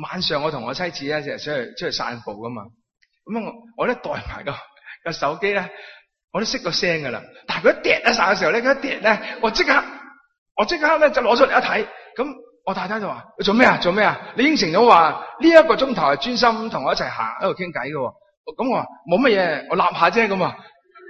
晚上我同我妻子咧就出去出去散步噶嘛，咁我我咧帶埋個個手機咧，我都識個聲噶啦。但係佢一跌一散嘅時候咧，佢一跌咧，我即刻我即刻咧就攞出嚟一睇，咁我太太就話：你做咩啊？做咩啊？你應承咗話呢一個鐘頭係專心同我一齊行喺度傾偈嘅。咁我話冇乜嘢，我立下啫咁啊。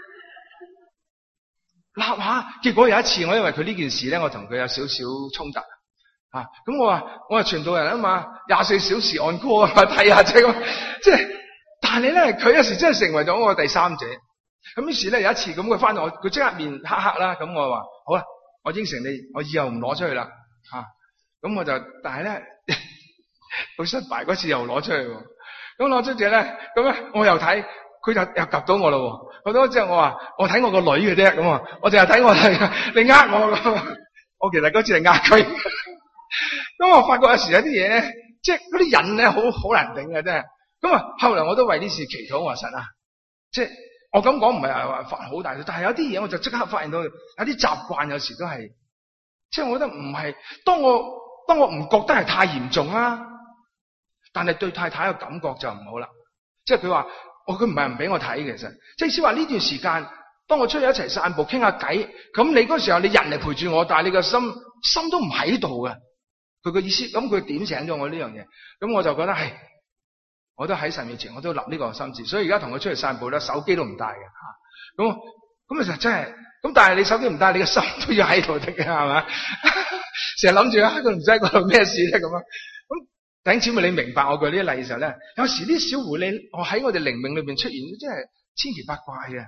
立下，結果有一次我因為佢呢件事咧，我同佢有少少衝突啊。咁我話我係傳道人啊嘛，廿四小時按 call 啊，睇下啫咁。即係，但係你咧，佢有時真係成為咗我第三者。咁於是咧有一次咁，佢翻到我，佢即刻面黑黑啦。咁我話好啦，我應承你，我以後唔攞出去啦。吓、啊，咁我就，但係咧，好失敗嗰次又攞出去。咁攞出嚟咧，咁咧我又睇。佢就又及到我咯，及到之後我話我睇我個女嘅啫，咁啊，我淨係睇我係你呃我咁，我其實嗰次係呃佢。咁我發覺有時有啲嘢咧，即係嗰啲人咧，好好難頂嘅真係。咁啊，後來我都為呢事祈禱，我話神啊，即係我咁講唔係話發好大，但係有啲嘢我就即刻發現到有啲習慣，有時都係，即係我覺得唔係，當我當我唔覺得係太嚴重啊，但係對太太嘅感覺就唔好啦，即係佢話。我佢唔係唔俾我睇，其實即係意思話呢段時間，當我出去一齊散步傾下偈，咁你嗰時候你人嚟陪住我，但係你個心心都唔喺度嘅。佢個意思，咁佢點醒咗我呢樣嘢，咁我就覺得係，我都喺神面前，我都立呢個心志，所以而家同佢出去散步咧，手機都唔帶嘅吓。咁咁其實真係，咁但係你手機唔帶，你個心都要喺度得嘅，係嘛？成日諗住啊，佢唔使嗰度咩事咧咁啊？弟兄姊妹，你明白我舉呢啲例嘅時候咧，有時啲小狐狸，我喺我哋靈命裏邊出現，真係千奇百怪嘅。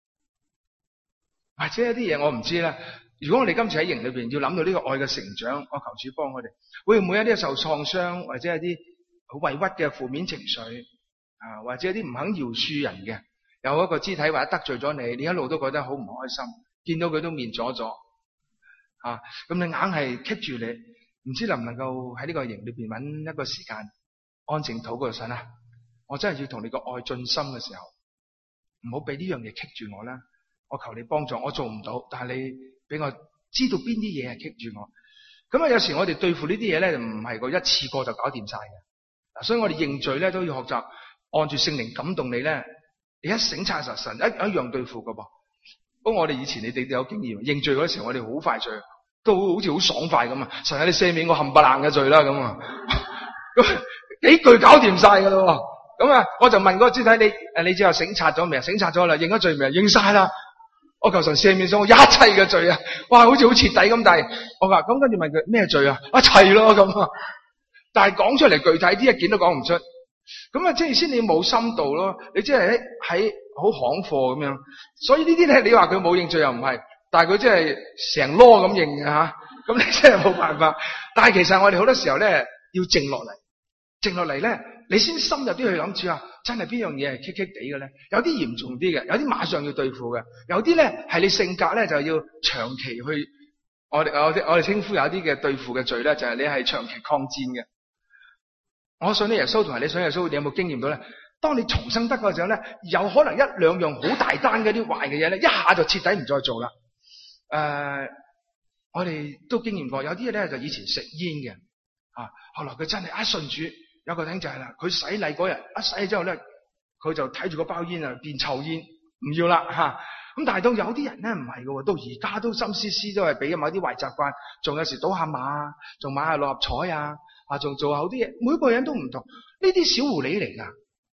或者有啲嘢我唔知啦。如果我哋今次喺營裏邊要諗到呢個愛嘅成長，我求主幫我哋，會唔會有啲受創傷，或者有啲好委屈嘅負面情緒啊，或者有啲唔肯饒恕人嘅，有一個肢體或者得罪咗你，你一路都覺得好唔開心，見到佢都面阻阻啊，咁你硬係棘住你。唔知能唔能夠喺呢個營裏邊揾一個時間安靜禱告神啊！我真係要同你個愛進深嘅時候，唔好俾呢樣嘢棘住我啦！我求你幫助，我做唔到，但係你俾我知道邊啲嘢係棘住我。咁啊，有時我哋對付呢啲嘢咧，唔係個一次過就搞掂晒嘅。所以我哋認罪咧都要學習按住聖靈感動你咧，你一醒察實神一一樣對付噶噃。不過我哋以前你哋都有經驗，認罪嗰時候我哋好快脆。都好似好爽快咁啊！神啊，你赦免我冚唪唥嘅罪啦咁啊！咁幾句搞掂晒噶咯，咁啊，我就問嗰個肢體你誒，你之後醒察咗未啊？醒察咗啦，認咗罪未啊？認晒啦！我求神赦免咗我一切嘅罪啊！哇，好似好徹底咁，但係我話咁跟住問佢咩罪啊？一齊咯咁啊！但係講出嚟具體啲一件都講唔出，咁啊，即係先你冇深度咯，你即係喺喺好行貨咁樣，所以呢啲咧，你話佢冇認罪又唔係。但係佢真係成籮咁認嘅吓，咁你真係冇辦法。但係其實我哋好多時候咧要靜落嚟，靜落嚟咧，你先深入啲去諗住啊，真係邊樣嘢係棘棘地嘅咧？有啲嚴重啲嘅，有啲馬上要對付嘅，有啲咧係你性格咧就要長期去。我哋我我哋稱呼有啲嘅對付嘅罪咧，就係你係長期抗戰嘅。我信呢耶穌同埋你信耶穌，你有冇經驗到咧？當你重生得嘅時候咧，有可能一兩樣好大單嘅啲壞嘅嘢咧，一下就徹底唔再做啦。誒、呃，我哋都經驗過，有啲嘢咧就以前食煙嘅，啊，後來佢真係一信主，有個頂就係啦，佢洗禮嗰日一洗之後咧，佢就睇住個包煙啊變臭煙，唔要啦吓。咁、啊、但係到有啲人咧唔係嘅，到而家都心思思都係俾某啲壞習慣，仲有時賭下馬，仲買下六合彩啊，啊，仲做下好啲嘢，每個人都唔同，呢啲小狐狸嚟噶。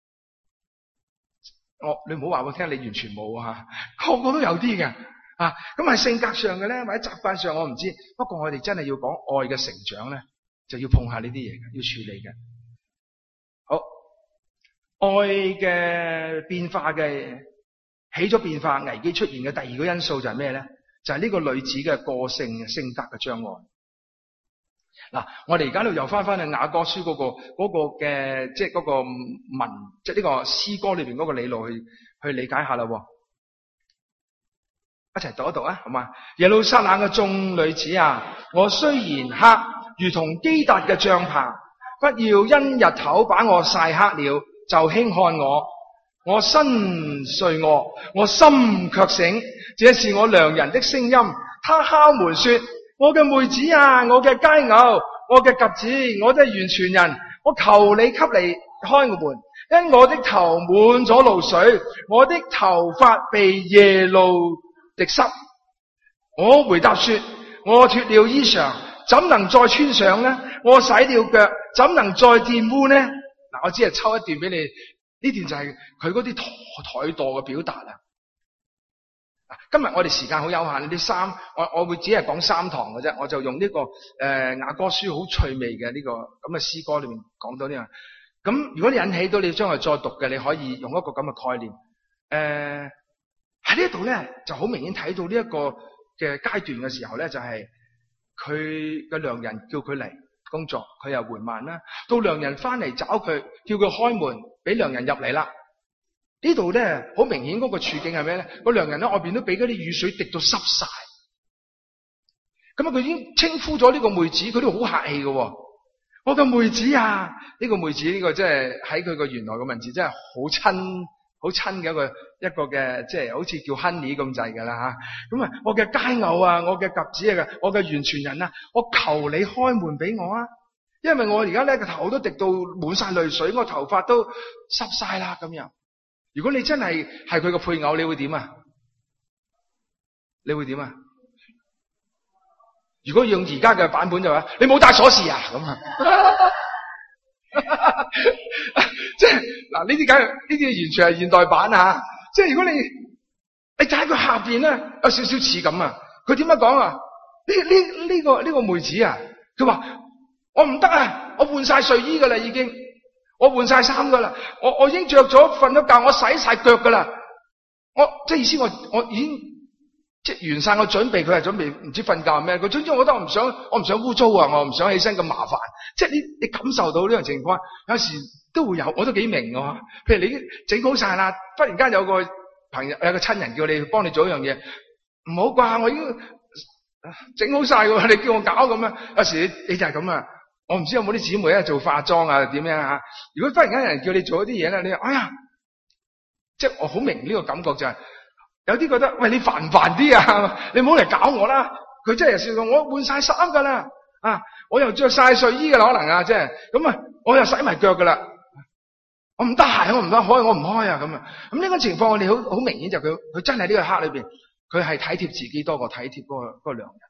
我、哦、你唔好話我聽，你完全冇啊，個個都有啲嘅。啊，咁係性格上嘅咧，或者習慣上我唔知。不過我哋真係要講愛嘅成長咧，就要碰下呢啲嘢嘅，要處理嘅。好，愛嘅變化嘅起咗變化，危機出現嘅第二個因素就係咩咧？就係、是、呢個女子嘅個性性格嘅障礙。嗱，我哋而家都又翻翻去雅歌書嗰、那個嗰、那個嘅，即係嗰個文，即係呢個詩歌裏邊嗰個理路去去理解下啦。一齊讀一讀啊，好嘛？耶路撒冷嘅眾女子啊，我雖然黑，如同基達嘅帳棚，不要因日頭把我曬黑了，就輕看我。我身睡臥，我心卻醒，這是我良人的聲音。他敲門說：我嘅妹子啊，我嘅佳偶，我嘅鴿子，我的完全人， 我求你給你開個門，因我的頭滿咗露水，我的頭髮被夜露滴濕。我回答說，我脫了衣裳，怎能再穿上呢？我洗了腳，怎能再玷污呢？嗱，我只係抽一段俾你，呢段就係佢嗰啲怠惰嘅表達啦。今日我哋時間好有限，啲三我我會只係講三堂嘅啫，我就用呢、這個誒、呃、雅歌書好趣味嘅呢、這個咁嘅詩歌裏面講到呢樣。咁如果你引起到你將來再讀嘅，你可以用一個咁嘅概念。誒喺呢度咧就好明顯睇到呢一個嘅階段嘅時候咧，就係佢嘅良人叫佢嚟工作，佢又緩慢啦。到良人翻嚟找佢，叫佢開門俾良人入嚟啦。呢度咧好明顯嗰個處境係咩咧？個良人咧外邊都俾嗰啲雨水滴到濕晒，咁啊佢已經稱呼咗呢個妹子，佢都好客氣嘅。我嘅妹子啊，呢個妹子呢個即係喺佢個原來嘅文字真係好親好親嘅一個一個嘅，即係好似叫 honey 咁滯噶啦吓。咁啊，我嘅佳偶啊，我嘅鴿子啊，我嘅完全人啊，我求你開門俾我啊！因為我而家咧個頭都滴到滿晒淚水，我頭髮都濕晒啦咁樣。如果你真係係佢個配偶，你會點啊？你會點啊？如果用而家嘅版本就話，你冇帶鎖匙啊咁啊！即係嗱，呢啲梗係呢啲完全係現代版啊！即係如果你你就喺佢下邊咧，有少少似咁啊！佢點樣講啊？呢呢呢個呢個妹子啊，佢話我唔得啊！我換晒睡衣噶啦，已經。我換晒衫噶啦，我我已經着咗瞓咗覺，我洗晒腳噶啦，我即係意思我我已經即係完晒我準備，佢係準備唔知瞓覺咩？佢總之我覺得我唔想我唔想污糟啊，我唔想起身咁麻煩。即係你你感受到呢種情況，有時都會有，我都幾明㗎。譬如你整好晒啦，忽然間有個朋友有個親人叫你幫你做一樣嘢，唔好啩，我已經整好晒㗎，你叫我搞咁樣，有時你你就係咁啊。我唔知有冇啲姊妹咧做化妝啊點樣啊？如果忽然間有人叫你做一啲嘢咧，你哎呀，即係我好明呢個感覺就係、是、有啲覺得喂，你煩唔煩啲啊？你唔好嚟搞我啦！佢真係笑到我換晒衫噶啦啊！我又着晒睡衣噶啦，可能啊，即係咁啊，我又洗埋腳噶啦，我唔得閒，我唔得開，我唔開啊咁啊！咁呢個情況我哋好好明顯就佢、是、佢真係呢個刻裏邊，佢係體貼自己多過體貼嗰、那個嗰、那個良人。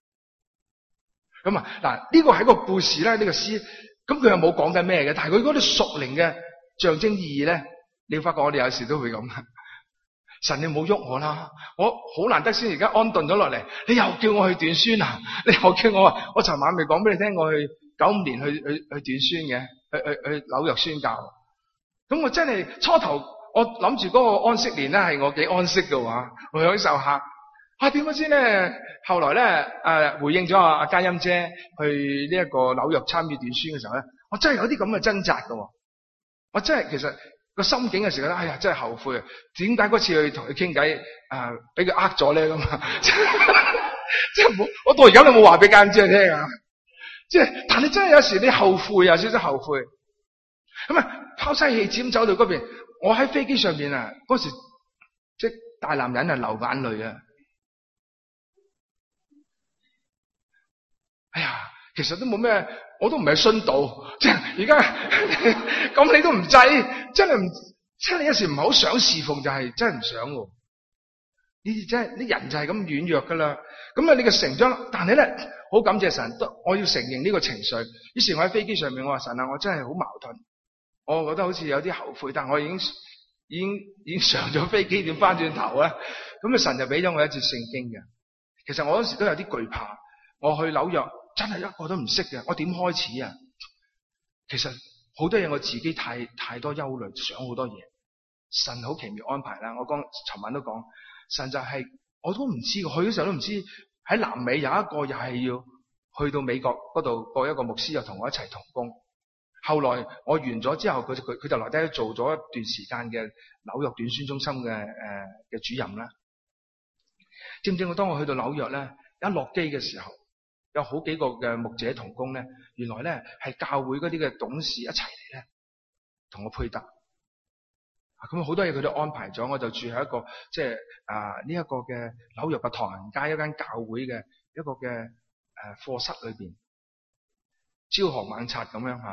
咁啊，嗱、這、呢個係個故事咧，呢、這個詩，咁佢又冇講緊咩嘅，但係佢嗰啲屬靈嘅象徵意義咧，你會發覺我哋有時都會咁。神你唔好喐我啦，我好難得先而家安頓咗落嚟，你又叫我去短宣啊？你又叫我話，我尋晚未講俾你聽，我去九五年去去去短宣嘅，去去去紐約宣教。咁我真係初頭我諗住嗰個安息年咧係我幾安息嘅話，我享受下。啊，點解先咧？後來咧，誒、呃，回應咗阿阿嘉欣姐去呢一個紐約參與短宣嘅時候咧，我真係有啲咁嘅掙扎嘅。我真係其實個心境嘅時候咧，哎呀，真係後悔啊！點解嗰次去同佢傾偈，啊、呃，俾佢呃咗咧咁啊？即係冇，我到而家都冇話俾嘉欣姐聽啊！即係，但係真係有時你後悔，有少少後悔。咁啊，拋妻棄子咁走到嗰邊，我喺飛機上邊啊，嗰時即係大男人啊，流眼淚啊！哎呀，其實都冇咩，我都唔係殉道，即係而家咁你都唔制，真係唔，真係有時唔係好想侍奉，就係、是、真係唔想喎。呢啲真係啲人就係咁軟弱噶啦。咁啊，你嘅成長，但係咧好感謝神，都我要承認呢個情緒。於是我喺飛機上面，我話神啊，我真係好矛盾，我覺得好似有啲後悔，但我已經已經已經上咗飛機，點翻轉頭啊？咁啊，神就俾咗我一節聖經嘅。其實我嗰時都有啲懼怕，我去紐約。真係一個都唔識嘅，我點開始啊？其實好多嘢我自己太太多憂慮，想好多嘢。神好奇妙安排啦。我剛尋晚都講，神就係、是、我都唔知，去嘅時候都唔知喺南美有一個又係要去到美國嗰度，個一個牧師又同我一齊同工。後來我完咗之後，佢佢佢就留低做咗一段時間嘅紐約短宣中心嘅誒嘅主任啦。知唔知我當我去到紐約咧，一落機嘅時候，有好幾個嘅牧者同工咧，原來咧係教會嗰啲嘅董事一齊嚟咧，同我配搭。咁好多嘢佢都安排咗，我就住喺一個即係啊呢一個嘅紐約嘅唐人街一間教會嘅一個嘅誒課室裏邊，朝行晚拆咁樣吓，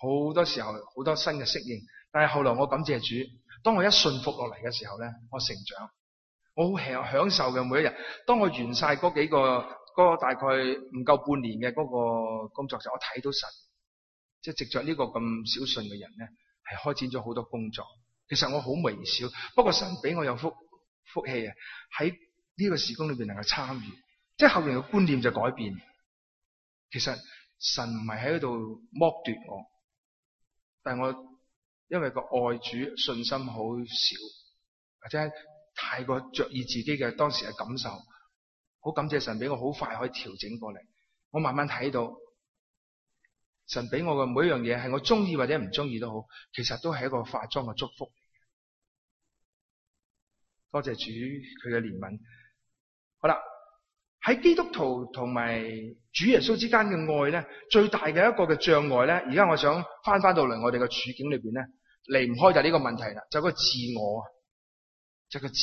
好多時候好多新嘅適應。但係後來我感謝主，當我一順服落嚟嘅時候咧，我成長，我好享享受嘅每一日。當我完晒嗰幾個嗰個大概唔夠半年嘅嗰個工作時，我睇到神即係藉着呢個咁小信嘅人咧，係開展咗好多工作。其實我好微小，不過神俾我有福福氣啊，喺呢個事工裏邊能夠參與，即係後面嘅觀念就改變。其實神唔係喺度剝奪我，但係我因為個愛主信心好少，或者太過着意自己嘅當時嘅感受，好感謝神俾我好快可以調整過嚟。我慢慢睇到神俾我嘅每一樣嘢，係我中意或者唔中意都好，其實都係一個化妝嘅祝福。多謝主佢嘅憐憫。好啦，喺基督徒同埋主耶穌之間嘅愛咧，最大嘅一個嘅障礙咧，而家我想翻翻到嚟我哋嘅處境裏邊咧，離唔開就係呢個問題啦，就係個自我，就係個自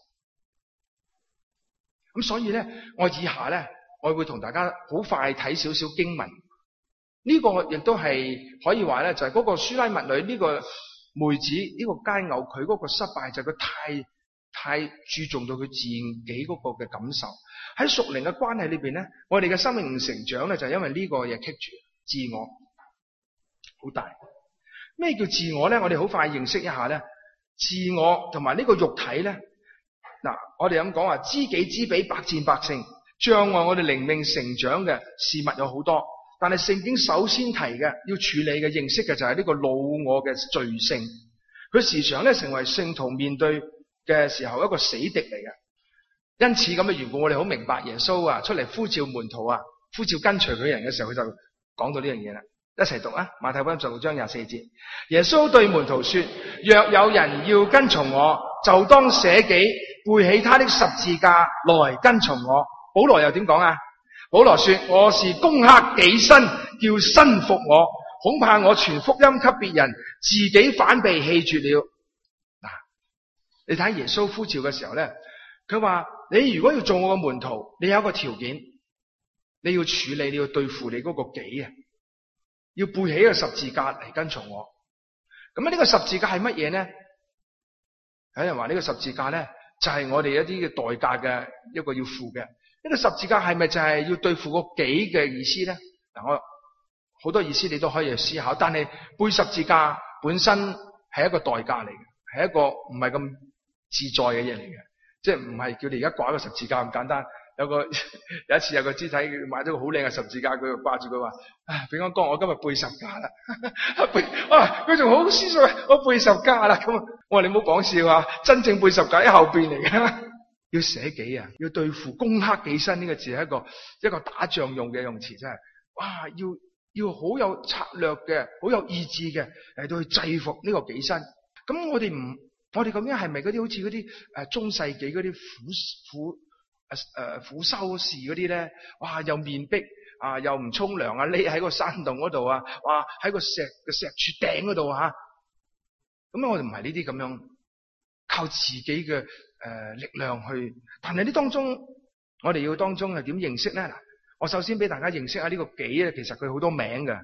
我。咁所以咧，我以下咧，我會同大家好快睇少少經文。呢個亦都係可以話咧，就係嗰個書拉密女呢個妹子呢個佳偶，佢嗰個失敗就係佢太太注重到佢自己嗰個嘅感受。喺屬靈嘅關係裏邊咧，我哋嘅生命成長咧，就係因為呢個嘢棘住自我好大。咩叫自我咧？我哋好快認識一下咧。自我同埋呢個肉體咧，嗱，我哋咁講話，知己知彼，百戰百勝。障礙我哋靈命成長嘅事物有好多，但係聖經首先提嘅要處理嘅認識嘅就係呢個老我嘅罪性。佢時常咧成為聖徒面對嘅時候一個死敵嚟嘅。因此咁嘅緣故，我哋好明白耶穌啊出嚟呼召門徒啊，呼召跟隨佢人嘅時候，佢就講到呢樣嘢啦。一齊讀啊，馬太福音十六章廿四節，耶穌對門徒說：若有人要跟從我，就當捨己，背起他的十字架來跟從我。保羅又點講啊？保羅說：我是攻克己身，叫身服我，恐怕我傳福音給別人，自己反被棄絕了。嗱，你睇耶穌呼召嘅時候咧，佢話你如果要做我嘅門徒，你有一個條件，你要處理，你要對付你嗰個己啊，要背起一個十字架嚟跟從我。咁呢個十字架係乜嘢呢？有人話呢個十字架咧就係我哋一啲嘅代價嘅一個要付嘅。呢個十字架係咪就係要對付個己嘅意思咧？嗱，我好多意思你都可以去思考，但係背十字架本身係一個代價嚟嘅，係一個唔係咁自在嘅嘢嚟嘅，即係唔係叫你而家掛一個十字架咁簡單。有個有一次有個肢體買咗個好靚嘅十字架，佢就掛住佢話：啊，平安哥，我今日背十架啦！背啊，佢仲好思索，我背十架啦。咁我話你唔好講笑啊，真正背十架喺後邊嚟嘅。要捨己啊，要對付攻克己身呢個字係一個一個打仗用嘅用詞，真係哇！要要好有策略嘅，好有意志嘅嚟到去制服呢個己身。咁我哋唔，我哋咁樣係咪嗰啲好似嗰啲誒中世紀嗰啲苦苦誒誒苦修士嗰啲咧？哇！又面壁啊，又唔沖涼啊，匿喺個山洞嗰度啊，哇！喺個石個石柱頂嗰度吓。咁我哋唔係呢啲咁樣靠自己嘅。誒、呃，力量去，但係呢當中，我哋要當中係點認識咧？嗱，我首先俾大家認識下呢個己咧，其實佢好多名嘅，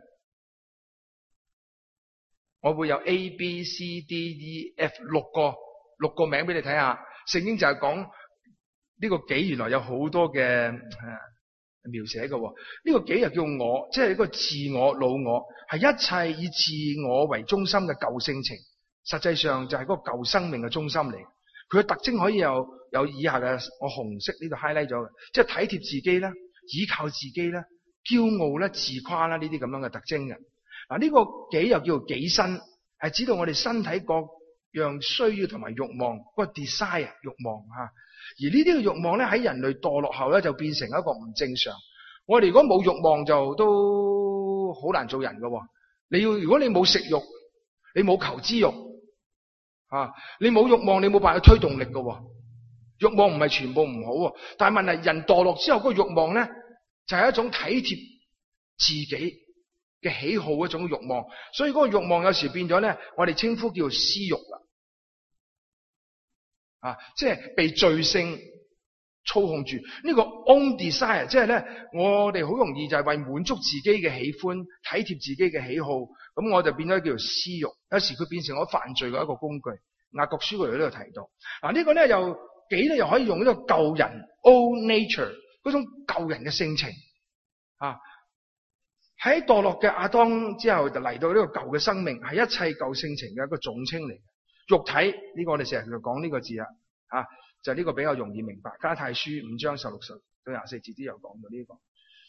我會有 A、B、C、D、E、F 六個六個名俾你睇下。聖經就係講呢個己原來有好多嘅、啊、描寫嘅。呢、這個己又叫我，即係一個自我、老我，係一切以自我為中心嘅舊性情，實際上就係嗰個舊生命嘅中心嚟。佢嘅特徵可以有有以下嘅，我紅色呢度 highlight 咗嘅，即係體貼自己啦，依靠自己啦，驕傲啦，自誇啦，呢啲咁樣嘅特徵嘅。嗱，呢個己又叫做己身，係指到我哋身體各樣需要同埋慾望，嗰個 desire 慾望吓。而呢啲嘅慾望咧喺人類墮落後咧就變成一個唔正常。我哋如果冇慾望就都好難做人噶。你要如果你冇食慾，你冇求知慾。啊！你冇慾望，你冇辦法推動力噶。慾望唔係全部唔好，但係問題人墮落之後，嗰個慾望咧就係一種體貼自己嘅喜好一種慾望，所以嗰個慾望有時變咗咧，我哋稱呼叫私慾啦。啊，即係被罪性操控住。呢個 own desire，即係咧，我哋好容易就係為滿足自己嘅喜歡、體貼自己嘅喜好， 咁我就變咗叫做私欲，有時佢變成我犯罪嘅一個工具。雅各書嗰度都有提到。嗱、這個、呢個咧又幾咧又可以用呢個舊人 old nature 嗰種舊人嘅性情啊。喺墮落嘅亞當之後就嚟到呢個舊嘅生命，係一切舊性情嘅一個總稱嚟嘅。肉體呢、這個我哋成日就講呢個字啊，啊就呢個比較容易明白。加太書五章十六十到廿四節都有講到呢、這個。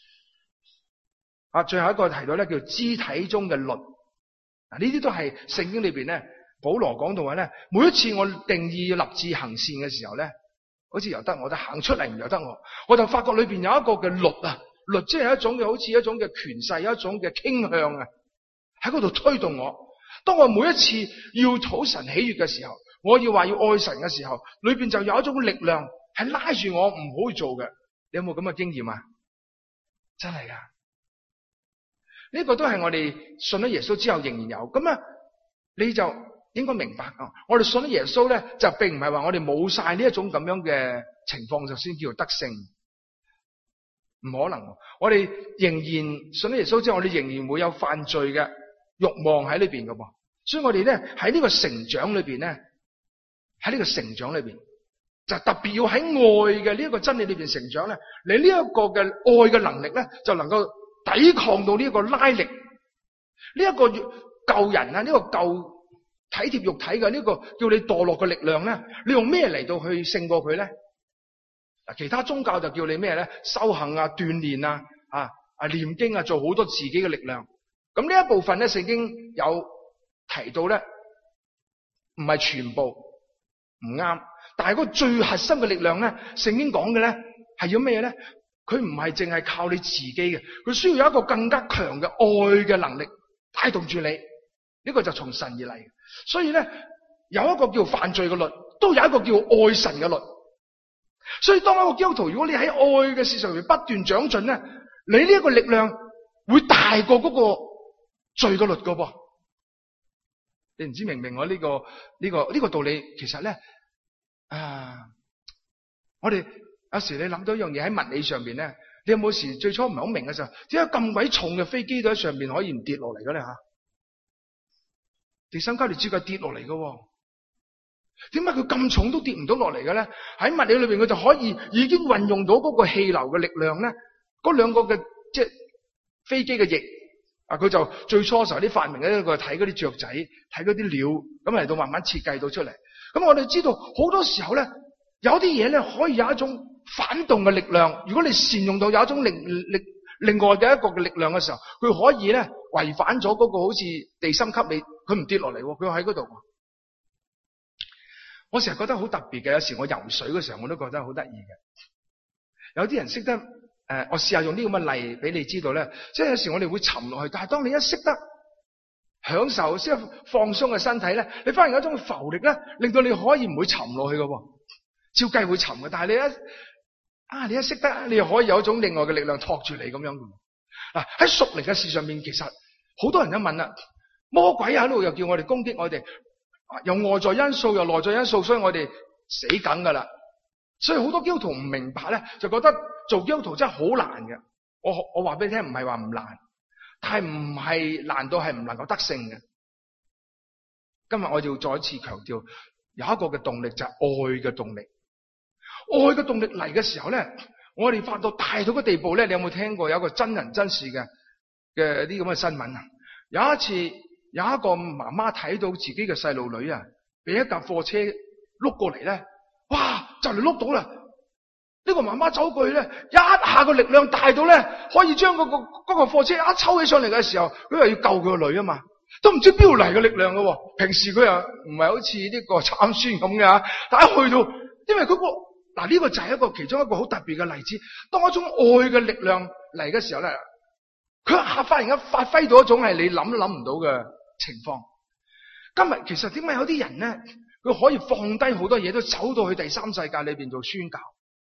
啊，最後一個提到咧叫肢體中嘅律，嗱呢啲都係聖經裏邊咧，保羅講到話咧，每一次我定義要立志行善嘅時候咧，好似由得我，就行出嚟唔由得我，我就發覺裏邊有一個嘅律啊，律即係一種嘅好似一種嘅權勢，有一種嘅傾向啊，喺嗰度推動我。當我每一次要討神喜悅嘅時候，我要話要愛神嘅時候，裏邊就有一種力量係拉住我唔好去做嘅。你有冇咁嘅經驗啊？真係噶。呢個都係我哋信咗耶穌之後仍然有，咁啊，你就應該明白啊！我哋信咗耶穌咧，就並唔係話我哋冇晒呢一種咁樣嘅情況就先叫做得勝，唔可能。我哋仍然信咗耶穌之後，我哋仍然會有犯罪嘅慾望喺裏邊噶噃，所以我哋咧喺呢個成長裏邊咧，喺呢個成長裏邊就特別要喺愛嘅呢一個真理裏邊成長咧，你呢一個嘅愛嘅能力咧，就能夠抵抗到呢一個拉力，呢、這、一個舊人啊，呢、這個舊體貼肉體嘅呢個叫你墮落嘅力量咧，你用咩嚟到去勝過佢咧？嗱，其他宗教就叫你咩咧？修行啊、鍛煉啊、啊啊念經啊，做好多自己嘅力量。咁呢一部分咧，聖經有提到咧，唔係全部唔啱，但係嗰個最核心嘅力量咧，聖經講嘅咧係要咩咧？佢唔係淨係靠你自己嘅，佢需要有一個更加強嘅愛嘅能力帶動住你。呢個就從神而嚟。所以咧，有一個叫犯罪嘅律，都有一個叫愛神嘅律。所以當一個基督徒，如果你喺愛嘅事上面不斷長進咧，你呢一個力量會大過嗰個罪嘅律噶噃。你唔知明唔明我呢個呢個呢個道理？其實咧啊，我哋。有時你諗到一樣嘢喺物理上邊咧，你有冇時最初唔係好明嘅時候，點解咁鬼重嘅飛機都喺上邊可以唔跌落嚟嘅咧吓？地心吸力照計跌落嚟嘅，點解佢咁重都跌唔到落嚟嘅咧？喺物理裏邊佢就可以已經運用到嗰個氣流嘅力量咧，嗰兩個嘅即係飛機嘅翼啊，佢就最初時候啲發明咧，佢睇嗰啲雀仔，睇嗰啲鳥，咁嚟到慢慢設計到出嚟。咁我哋知道好多時候咧，有啲嘢咧可以有一種反動嘅力量，如果你善用到有一種另另另外嘅一個嘅力量嘅時候，佢可以咧違反咗嗰個好似地心吸力，佢唔跌落嚟，佢喺嗰度。我成日覺得好特別嘅，有時我游水嘅時候我都覺得好得意嘅。有啲人識得誒、呃，我試下用呢咁嘅例俾你知道咧，即係有時我哋會沉落去，但係當你一識得享受、識得放鬆嘅身體咧，你發現有一種浮力咧，令到你可以唔會沉落去嘅，照計會沉嘅，但係你一啊！你一識得，你又可以有一種另外嘅力量托住你咁樣嘅。嗱，喺屬靈嘅事上面，其實好多人都問啦，魔鬼喺度又叫我哋攻擊我哋，有外在因素又內在因素，所以我哋死梗噶啦。所以好多基督徒唔明白咧，就覺得做基督徒真係好難嘅。我我話俾你聽，唔係話唔難，但係唔係難到係唔能夠得勝嘅。今日我要再一次強調，有一個嘅動力就係愛嘅動力。愛嘅動力嚟嘅時候咧，我哋發到大到個地步咧，你有冇聽過有一個真人真事嘅嘅啲咁嘅新聞啊？有一次有一個媽媽睇到自己嘅細路女啊，俾一架貨車碌過嚟咧，哇！就嚟碌到啦！呢個媽媽走過去咧，一下個力量大到咧，可以將嗰個嗰個貨車一抽起上嚟嘅時候，佢又要救佢個女啊嘛，都唔知邊度嚟嘅力量嘅。平時佢又唔係好似呢個參孫咁嘅，但係去到，因為嗰個。嗱，呢個就係一個其中一個好特別嘅例子。當一種愛嘅力量嚟嘅時候咧，佢一下發現一發揮到一種係你諗都諗唔到嘅情況。今日其實點解有啲人咧，佢可以放低好多嘢，都走到去第三世界裏邊做宣教？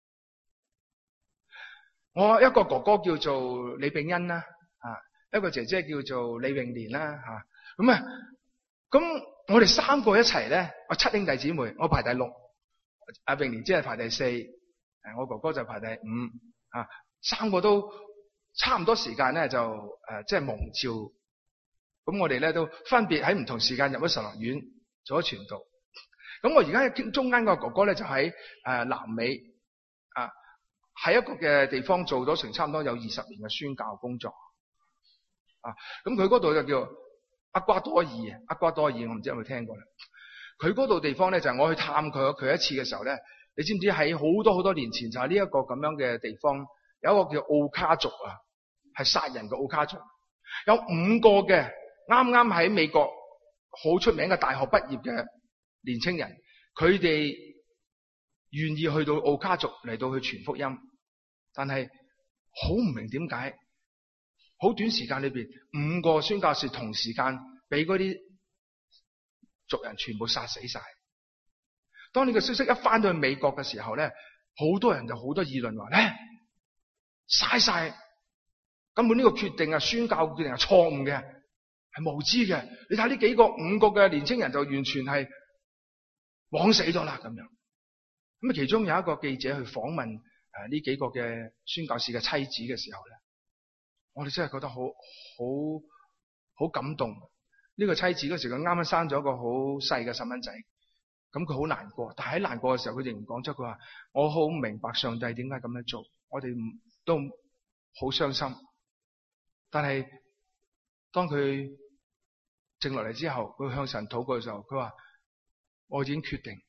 我一個哥哥叫做李炳恩啦，啊，一個姐姐叫做李永蓮啦，吓咁啊，咁我哋三個一齊咧，我七兄弟姊妹，我排第六。阿永年即係排第四，誒，我哥哥就排第五，啊，三個都差唔多時間咧就誒，即係蒙召咁我哋咧都分別喺唔同時間入咗神學院做咗傳道。咁我而家中間個哥哥咧就喺誒南美啊，喺一個嘅地方做咗成差唔多有二十年嘅宣教工作啊。咁佢嗰度就叫厄瓜多爾，厄瓜多爾我唔知有冇聽過咧。佢嗰度地方咧就係我去探佢佢一次嘅時候咧，你知唔知喺好多好多年前就係呢一個咁樣嘅地方，有一個叫奧卡族啊，係殺人嘅奧卡族，有五個嘅啱啱喺美國好出名嘅大學畢業嘅年青人，佢哋願意去到奧卡族嚟到去傳福音，但係好唔明點解，好短時間裏邊五個宣教士同時間俾嗰啲族人全部殺死晒。當呢個消息一翻到去美國嘅時候咧，好多人就好多議論話咧，嘥晒，根本呢個決定啊，宣教決定係錯誤嘅，係無知嘅。你睇呢幾個五個嘅年青人就完全係枉死咗啦咁樣。咁啊，其中有一個記者去訪問誒呢幾個嘅宣教士嘅妻子嘅時候咧，我哋真係覺得好好好感動。呢個妻子嗰時佢啱啱生咗一個好細嘅細蚊仔，咁佢好難過。但係喺難過嘅時候，佢仍然講出佢話：我好明白上帝點解咁樣做，我哋都好傷心。但係當佢靜落嚟之後，佢向神禱告嘅時候，佢話：我已經決定，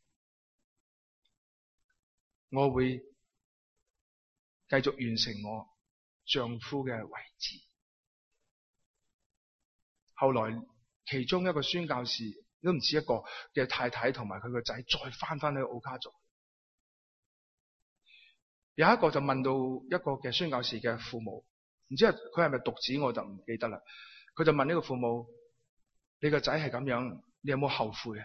我會繼續完成我丈夫嘅位置。後來其中一個宣教士都唔止一個嘅太太同埋佢個仔再翻翻去奧卡族，有一個就問到一個嘅宣教士嘅父母，唔知佢係咪獨子，我就唔記得啦。佢就問呢個父母：你個仔係咁樣，你有冇後悔啊？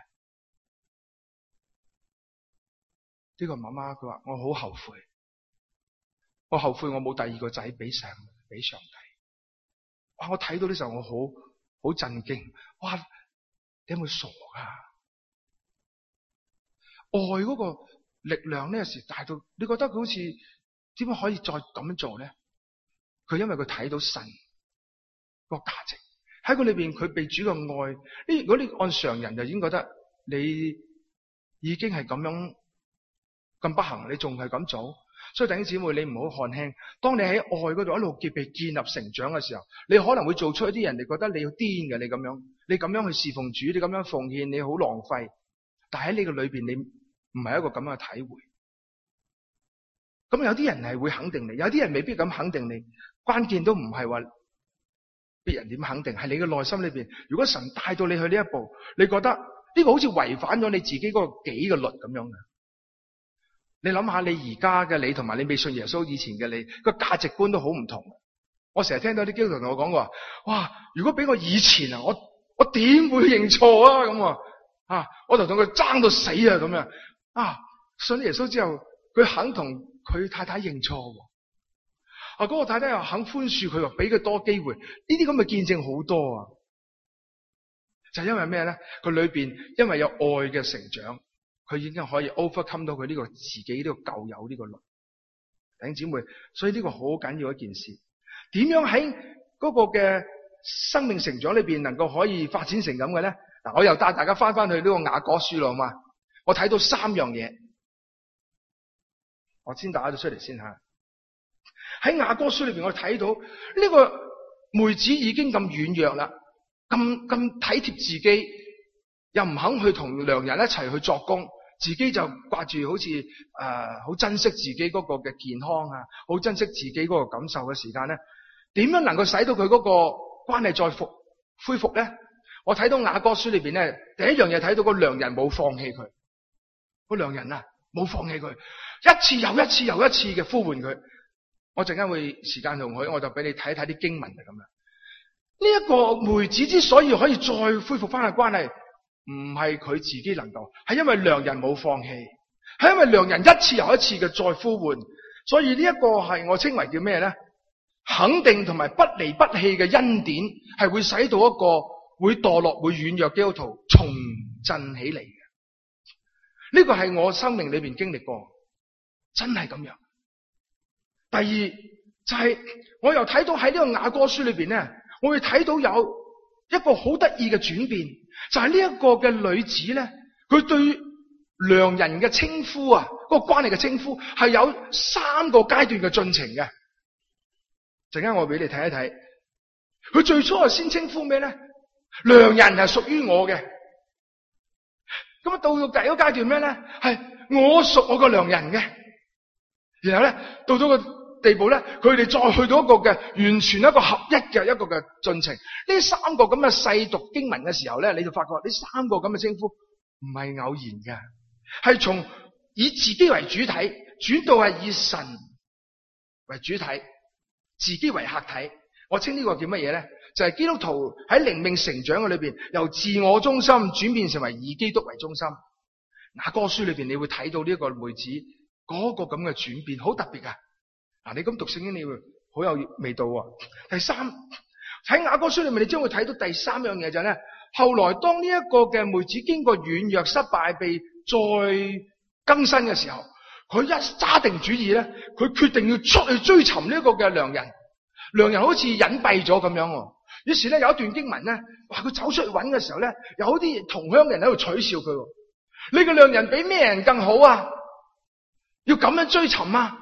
呢個媽媽佢話：我好後悔，我後悔我冇第二個仔俾上俾上帝。哇！我睇到呢時候我好好震驚。哇！你有冇傻噶？愛嗰個力量呢，有時大到你覺得佢好似點樣可以再咁樣做咧？佢因為佢睇到神個價值喺佢裏邊，佢被主嘅愛。呢如果你按常人就已經覺得你已經係咁樣咁不幸，你仲係咁做。所以弟兄姊妹，你唔好看輕。當你喺愛嗰度一路結被建立成長嘅時候，你可能會做出一啲人哋覺得你要癲嘅，你咁樣，你咁樣去侍奉主，你咁樣奉獻，你好浪費。但喺你嘅裏邊，你唔係一個咁樣嘅體會。咁有啲人係會肯定你，有啲人未必咁肯定你。關鍵都唔係話別人點肯定，係你嘅內心裏邊。如果神帶到你去呢一步，你覺得呢個好似違反咗你自己嗰個己嘅律咁樣嘅。你諗下，你而家嘅你同埋你未信耶穌以前嘅你個價值觀都好唔同。我成日聽到啲基督徒同我講過，哇！如果俾我以前啊，我我點會認錯啊？咁啊，我就同佢爭到死啊！咁樣啊，信耶穌之後，佢肯同佢太太認錯。啊，嗰個太太又肯寬恕佢，話俾佢多機會。呢啲咁嘅見證好多啊，就係因為咩咧？佢裏邊因為有愛嘅成長。佢已經可以 overcome 到佢呢個自己呢個舊有呢個律。弟兄姊妹，所以呢個好緊要一件事。點樣喺嗰個嘅生命成長裏邊能夠可以發展成咁嘅咧？嗱，我又帶大家翻翻去呢個雅歌書咯，好嘛？我睇到三樣嘢，我先打咗出嚟先吓。喺雅歌書裏邊，我睇到呢個妹子已經咁軟弱啦，咁咁體貼自己，又唔肯去同良人一齊去作工，自己就掛住好似誒好珍惜自己嗰個嘅健康啊，好珍惜自己嗰個感受嘅時間咧，點樣能夠使到佢嗰個關係再復恢復咧？我睇到雅歌書裏邊咧，第一樣嘢睇到個良人冇放棄佢，個良人啊冇放棄佢，一次又一次又一次嘅呼喚佢。我陣間會時間容許，我就俾你睇睇啲經文就咁樣。呢一個妹子之所以可以再恢復翻嘅關係，唔係佢自己能夠，係因為良人冇放棄，係因為良人一次又一次嘅再呼喚，所以呢一個係我稱為叫咩咧？肯定同埋不離不棄嘅恩典，係會使到一個會墮落、會軟弱基督徒重振起嚟嘅。呢個係我生命裏邊經歷過，真係咁樣。第二就係、是、我又睇到喺呢個雅歌書裏邊咧，我會睇到有一個好得意嘅轉變，就係呢一個嘅女子咧，佢對良人嘅稱呼啊，嗰個關係嘅稱呼係有三個階段嘅進程嘅。陣間我俾你睇一睇，佢最初係先稱呼咩咧？良人係屬於我嘅。咁啊，到到第一個階段咩咧？係我屬我個良人嘅。然後咧，到咗個地步咧，佢哋再去到一個嘅完全一個合一嘅一個嘅進程。呢三個咁嘅細讀經文嘅時候咧，你就發覺呢三個咁嘅稱呼唔係偶然嘅，係從以自己為主體轉到係以神為主體，自己為客體。我稱呢個叫乜嘢咧？就係、是、基督徒喺靈命成長嘅裏邊，由自我中心轉變成為以基督為中心。雅歌書裏邊你會睇到呢一個妹子嗰個咁嘅轉變，好特別噶。嗱，你咁讀聖經你會好有味道。第三，喺雅歌書裏面你將會睇到第三樣嘢就係咧，後來當呢一個嘅妹子經過軟弱失敗被再更新嘅時候，佢一揸定主意咧，佢決定要出去追尋呢一個嘅良人。良人好似隱蔽咗咁樣，於是咧有一段經文咧，哇！佢走出去揾嘅時候咧，有啲同鄉人喺度取笑佢。呢個良人比咩人更好啊？要咁樣追尋啊？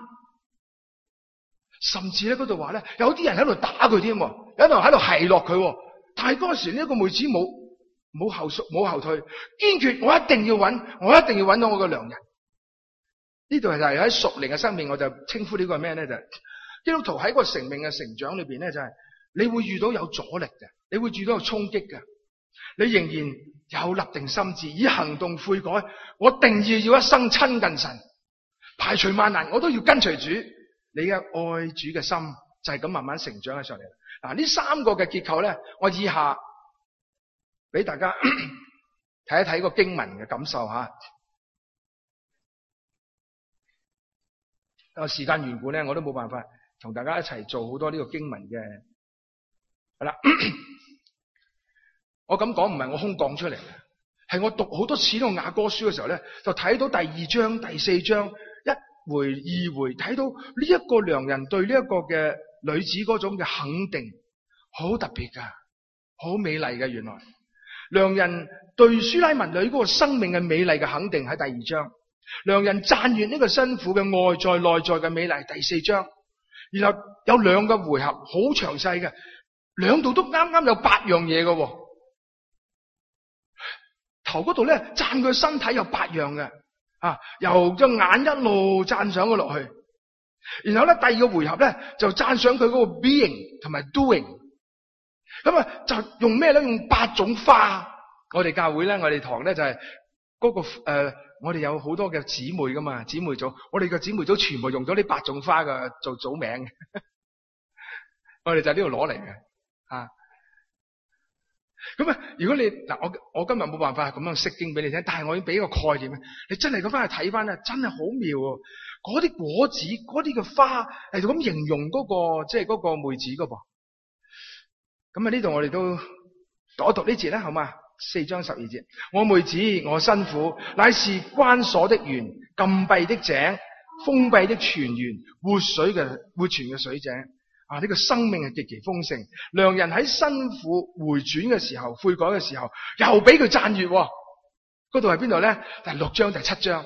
甚至咧嗰度話咧，有啲人喺度打佢添，有人喺度奚落佢。但係嗰時呢一個妹子冇冇後縮冇後退，堅決我一定要揾，我一定要揾到我個良人。呢度係喺屬靈嘅生命，我就稱呼呢個係咩咧？就係基督徒喺個成命嘅成長裏邊咧，就係你會遇到有阻力嘅，你會遇到有衝擊嘅，你仍然有立定心志，以行動悔改。我定意要一生親近神，排除萬難，我都要跟隨主。你嘅愛主嘅心就係咁慢慢成長喺上嚟。嗱，呢三個嘅結構咧，我以下俾大家睇一睇個經文嘅感受吓。啊，時間緣故咧，我都冇辦法同大家一齊做好多呢個經文嘅。係啦，我咁講唔係我空講出嚟嘅，係我讀好多次呢個雅歌書嘅時候咧，就睇到第二章、第四章一回二回，睇到呢一個良人對呢一個嘅女子嗰種嘅肯定，好特別噶，好美麗嘅。原來良人對書拉密女嗰個生命嘅美麗嘅肯定喺第二章，良人讚譽呢個新婦嘅外在內在嘅美麗第四章，然後有兩個回合好詳細嘅。兩度都啱啱有八樣嘢嘅，頭嗰度咧讚佢身體有八樣嘅，啊，由隻眼一路讚賞佢落去，然後咧第二個回合咧就讚賞佢嗰個 being 同埋 doing，咁啊就用咩咧？用八種花。我哋教會咧，我哋堂咧就係嗰個誒、呃，我哋有好多嘅姊妹噶嘛，姊妹組，我哋嘅姊妹組全部用咗呢八種花嘅做組名，我哋就喺呢度攞嚟嘅。啊，咁啊！如果你嗱，我我今日冇辦法咁樣釋經俾你聽，但係我已經俾個概念，你真係咁翻去睇翻咧，真係好妙喎！嗰啲果子，嗰啲嘅花，係咁形容嗰個即係嗰個妹子噶噃。咁啊，呢度我哋都讀一讀呢節啦，好嘛？四章十二節，我妹子，我新婦，乃是關鎖的園、禁閉的井、封閉的泉源、活水嘅活泉嘅水井。啊！呢個生命係極其豐盛，良人喺新婦回轉嘅時候、悔改嘅時候，又俾佢讚譽。嗰度係邊度咧？第六章、第七章。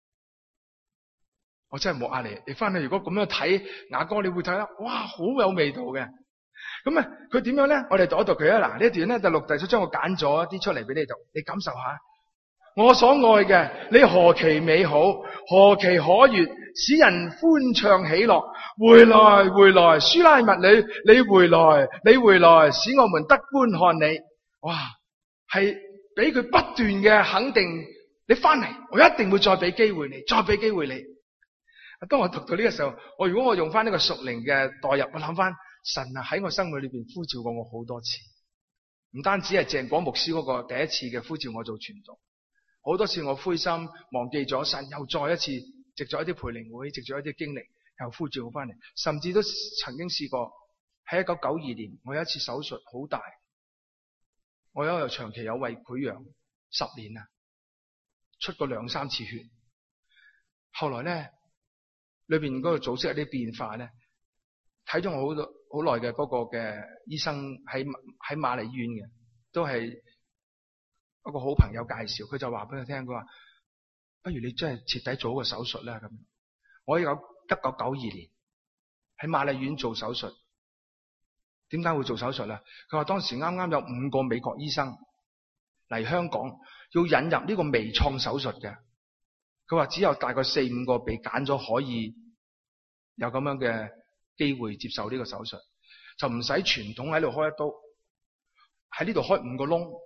我真係冇壓力，你翻去如果咁樣睇雅歌，你會睇啦，哇，好有味道嘅。咁啊，佢點樣咧？我哋讀一讀佢啊。嗱，呢一段咧，第六、第七章我揀咗一啲出嚟俾你讀，你感受下。我所愛嘅，你何其美好，何其可悅，使人歡暢喜樂。回來，回來，書拉密女，你回來，你回來，使我們得觀看你。哇，係俾佢不斷嘅肯定，你翻嚟，我一定會再俾機會你，再俾機會你。當我讀到呢個時候，我如果我用翻呢個屬靈嘅代入，我諗翻神啊喺我生命裏邊呼召過我好多次，唔單止係鄭廣牧師嗰個第一次嘅呼召我做傳道。好多次我灰心忘記咗，神又再一次藉咗一啲培靈會，藉咗一啲經歷又呼召我翻嚟，甚至都曾經試過喺一九九二年，我有一次手術好大，我有又長期有胃潰瘍十年啊，出過兩三次血，後來咧裏邊嗰個組織有啲變化咧，睇咗我好多好耐嘅嗰個嘅醫生喺喺瑪麗醫院嘅， 都係一個好朋友介紹，佢就話俾佢聽，佢話不如你真係徹底做個手術啦咁。我有一九九二年喺瑪麗院做手術，點解會做手術咧？佢話當時啱啱有五個美國醫生嚟香港要引入呢個微創手術嘅，佢話只有大概四五個被揀咗可以有咁樣嘅機會接受呢個手術，就唔使傳統喺度開一刀，喺呢度開五個窿，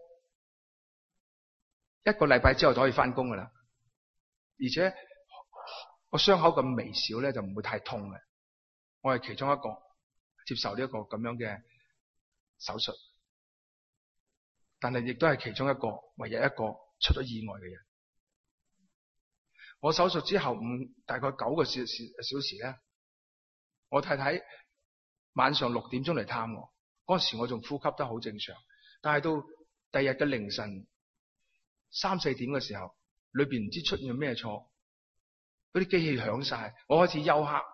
一個禮拜之後就可以翻工噶啦，而且個傷口咁微小咧，就唔會太痛嘅。我係其中一個接受呢一個咁樣嘅手術，但係亦都係其中一個唯一一個出咗意外嘅人。我手術之後五大概九個小時小時咧，我太太晚上六點鐘嚟探我，嗰時我仲呼吸得好正常，但係到第二日嘅凌晨三四點嘅時候，裏邊唔知出現咗咩錯，嗰啲機器響晒，我開始休克。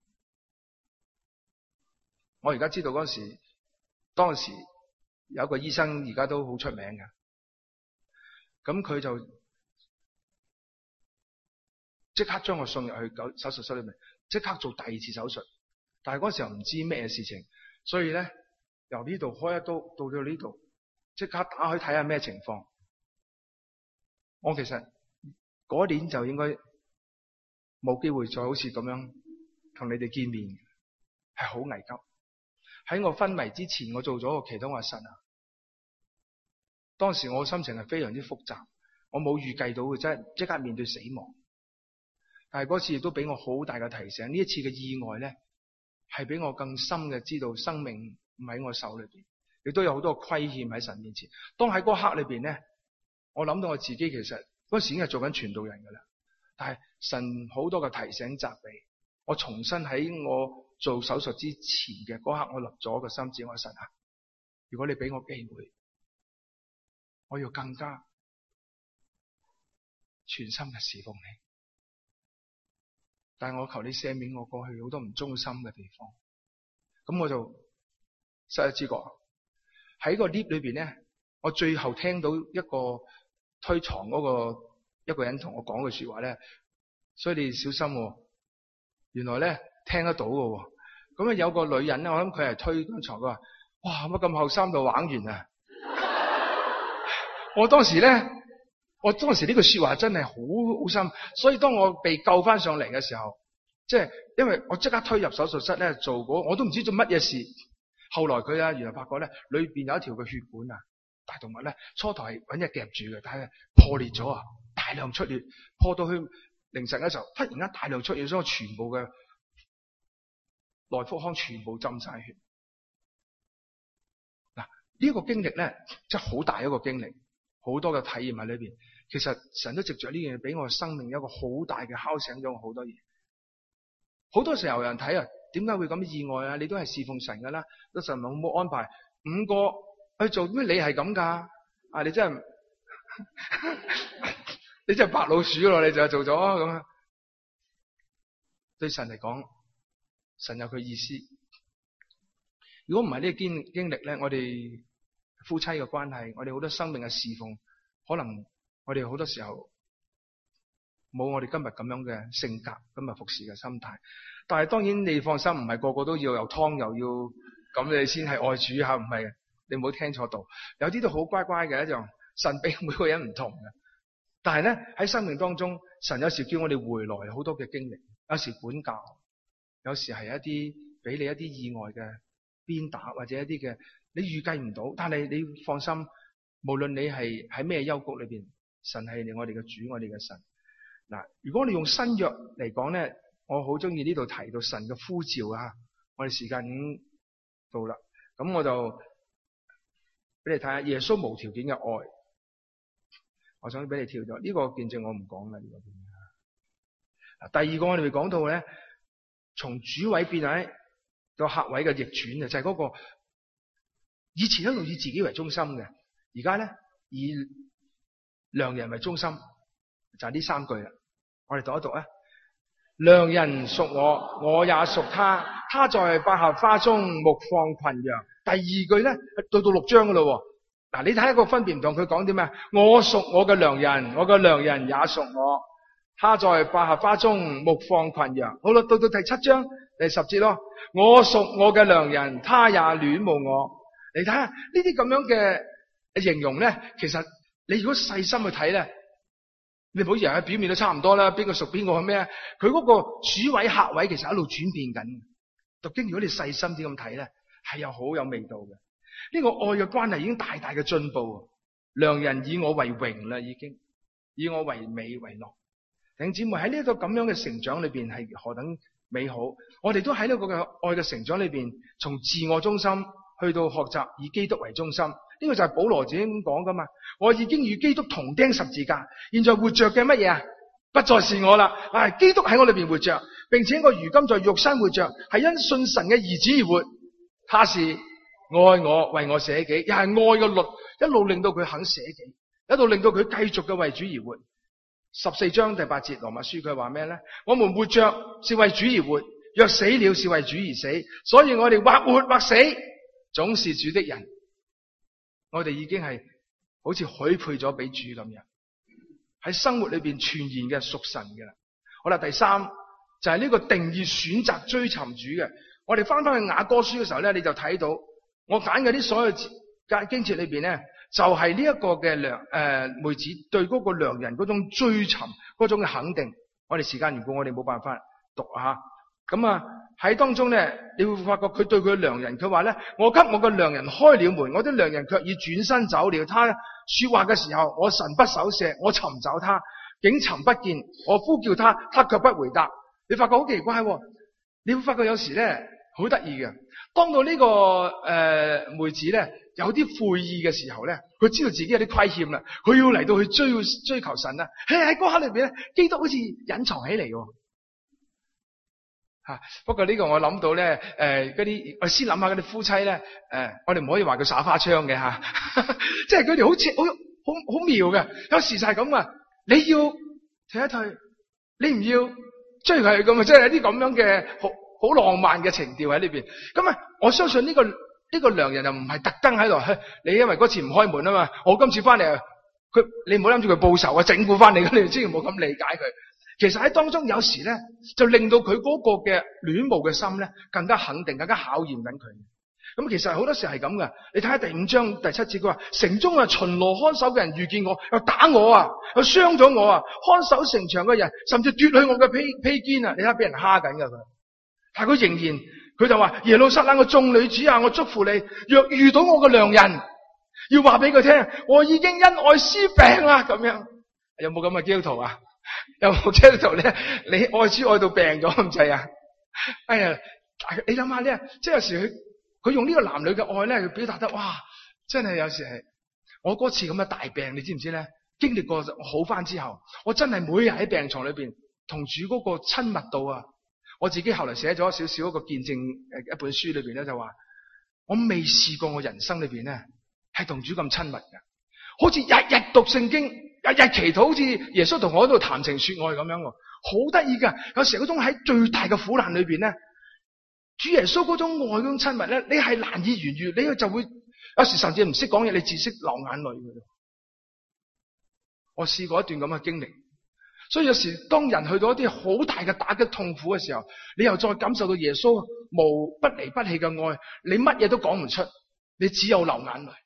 我而家知道嗰時當時有一個醫生而家都好出名嘅，咁佢就即刻將我送入去手術室裏面，即刻做第二次手術。但係嗰時候唔知咩事情，所以咧由呢度開一刀到到呢度，即刻打開睇下咩情況。我其實嗰年就應該冇機會再好似咁樣同你哋見面，係好危急。喺我昏迷之前，我做咗個祈禱，話神啊，當時我心情係非常之複雜，我冇預計到嘅，真係即刻面對死亡。但係嗰次亦都俾我好大嘅提醒，呢一次嘅意外咧，係俾我更深嘅知道生命唔喺我手裏邊，亦都有好多虧欠喺神面前。當喺嗰刻裏邊咧，我諗到我自己其實嗰時已經係做緊傳道人噶啦，但係神好多嘅提醒責備，我重新喺我做手術之前嘅嗰刻，我立咗個心志，我話神啊，如果你俾我機會，我要更加全心嘅侍奉你。但係我求你赦免我過去好多唔忠心嘅地方。咁我就失咗知覺。喺個 lift 裏邊咧，我最後聽到一個推床嗰個一個人同我講嘅說話咧，所以你小心喎。原來咧聽得到嘅。咁啊有個女人咧，我諗佢係推張床，佢話：哇，乜咁後生就玩完啊！我當時咧，我當時呢句說話真係好好深，所以當我被救翻上嚟嘅時候，即係因為我即刻推入手術室咧做嗰，我都唔知做乜嘢事。後來佢啊，原來發覺咧裏邊有一條嘅血管啊，大動脈咧初頭係搵嘢夾住嘅，但係破裂咗啊，大量出血，破到去凌晨嘅時候，忽然間大量出血，所以我全部嘅內腹腔全部浸晒血。嗱，呢個經歷咧，即係好大一個經歷，好多嘅體驗喺裏邊。其實神都藉着呢樣嘢俾我生命有一個好大嘅敲醒咗我好多嘢。好多時候有人睇啊，點解會咁意外啊？你都係侍奉神噶啦，都神冇冇安排五個去做咩？你係咁噶？啊，你真係你真係白老鼠咯！你就係做咗咁啊？對神嚟講，神有佢意思。如果唔係呢個經經歷咧，我哋夫妻嘅關係，我哋好多生命嘅侍奉，可能我哋好多時候冇我哋今日咁樣嘅性格，今日服侍嘅心態。但係當然你放心，唔係個個都要有湯又要咁你先係愛主吓，唔係，你唔好聽錯道。有啲都好乖乖嘅，就神俾每個人唔同嘅。但係咧喺生命當中，神有時叫我哋回來好多嘅經歷，有時管教，有時係一啲俾你一啲意外嘅鞭打，或者一啲嘅你預計唔到。但係你放心，無論你係喺咩幽谷裏邊，神係我哋嘅主，我哋嘅神。嗱，如果你用新約嚟講咧，我好中意呢度提到神嘅呼召啊！我哋時間已經到啦，咁我就俾你睇下耶穌無條件嘅愛。我想俾你跳咗呢個見證，我唔講啦。呢個見證。第二個我哋會講到咧，從主位變喺到客位嘅逆轉啊，就係嗰個以前一路以自己為中心嘅，而家咧以良人為中心，就係呢三句啦。我哋讀一讀啊。良人屬我，我也屬他。他在百合花中牧放群羊。第二句咧，到到六章噶咯。 嗱，你睇下個分別唔同，佢講啲咩？我屬我嘅良人，我嘅良人也屬我。他在百合花中牧放群羊。好啦，到到第七章第十節咯。我屬我嘅良人，他也戀慕我。你睇下呢啲咁樣嘅形容咧，其實你如果細心去睇咧，你唔好以為喺表面都差唔多啦。邊個屬邊個係咩？佢嗰個主位客位其實一路轉變緊。讀經如果你細心啲咁睇咧，係有好有味道嘅。呢個愛嘅關係已經大大嘅進步。良人以我為榮啦，已經以我為美為樂。弟兄姊妹，喺呢一個咁樣嘅成長裏邊係何等美好！我哋都喺呢個嘅愛嘅成長裏邊，從自我中心去到學習以基督為中心。呢個就係保羅自己咁講噶嘛。我已經與基督同釘十字架，現在活着嘅乜嘢啊？不再是我啦，係基督喺我裏邊活着，並且我如今在肉身活着，係因信神嘅兒子而活。他是愛我，為我捨己，又係愛嘅律一路令到佢肯捨己，一路令到佢繼續嘅為主而活。十四章第八節羅馬書佢話咩咧？我們活着是為主而活，若死了是為主而死，所以我哋或活或死總是主的人。我哋已經係好似許配咗俾主咁樣，喺生活裏邊全然嘅屬神嘅啦。好啦，第三就係呢個定義選擇追尋主嘅。我哋翻翻去雅歌書嘅時候咧，你就睇到我揀嘅啲所有經節裏邊咧，就係呢一個嘅良誒妹子對嗰個良人嗰種追尋嗰種嘅肯定。我哋時間如果我哋冇辦法讀下，咁啊喺當中咧，你會發覺佢對佢嘅良人，佢話咧：我給我嘅良人開了門，我的良人卻已轉身走了。他說話嘅時候，我神不守舍，我尋找他，竟尋不見。我呼叫他，他卻不回答。你發覺好奇怪，你會發覺有時咧好得意嘅。當到呢、這個誒、呃、妹子咧有啲悔意嘅時候咧，佢知道自己有啲虧欠啦，佢要嚟到去追追求神啦。喺喺嗰刻裏邊咧，基督好似隱藏起嚟嘅。吓、啊，不過呢個我諗到咧，誒嗰啲我先諗下嗰啲夫妻咧，誒、呃、我哋唔可以話佢耍花槍嘅吓，即係佢哋好似好好好妙嘅。有時就係咁啊，你要退一退，你唔要追佢咁啊，即係有啲咁樣嘅好好浪漫嘅情調喺呢邊。咁啊，我相信呢、這個呢、這個良人又唔係特登喺度，你因為嗰次唔開門啊嘛，我今次翻嚟，佢你唔好諗住佢報仇啊，整蠱翻你，你千祈唔好咁理解佢。其實喺當中有時咧，就令到佢嗰個嘅戀慕嘅心咧，更加肯定，更加考驗緊佢。咁其實好多時係咁噶。你睇下第五章第七節，佢話城中啊巡邏看守嘅人遇見我，又打我啊，又傷咗我啊。看守城牆嘅人甚至奪去我嘅披披肩啊！你睇下俾人蝦緊噶佢，但係佢仍然佢就話：耶路撒冷嘅眾女子啊，我祝福你。若遇到我嘅良人，要話俾佢聽，我已經因愛施病啦。咁樣有冇咁嘅基督徒啊？有冇基督徒咧？你愛主愛到病咗咁滯啊？哎呀，你諗下咧，即係有時佢佢用呢個男女嘅愛咧，佢表達得哇，真係有時係我嗰次咁嘅大病，你知唔知咧？經歷過好翻之後，我真係每日喺病床裏邊同主嗰個親密度啊！我自己後來寫咗少少一個見證誒一本書裏邊咧，就話我未試過我人生裏邊咧係同主咁親密嘅，好似日日讀聖經。日日祈禱，好似耶穌同我喺度談情說愛咁樣，好得意噶。有時嗰種喺最大嘅苦難裏邊咧，主耶穌嗰種愛嗰種親密咧，你係難以言喻，你就會有時甚至唔識講嘢，你只識流眼淚嘅。我試過一段咁嘅經歷，所以有時當人去到一啲好大嘅打擊痛苦嘅時候，你又再感受到耶穌無不離不棄嘅愛，你乜嘢都講唔出，你只有流眼淚。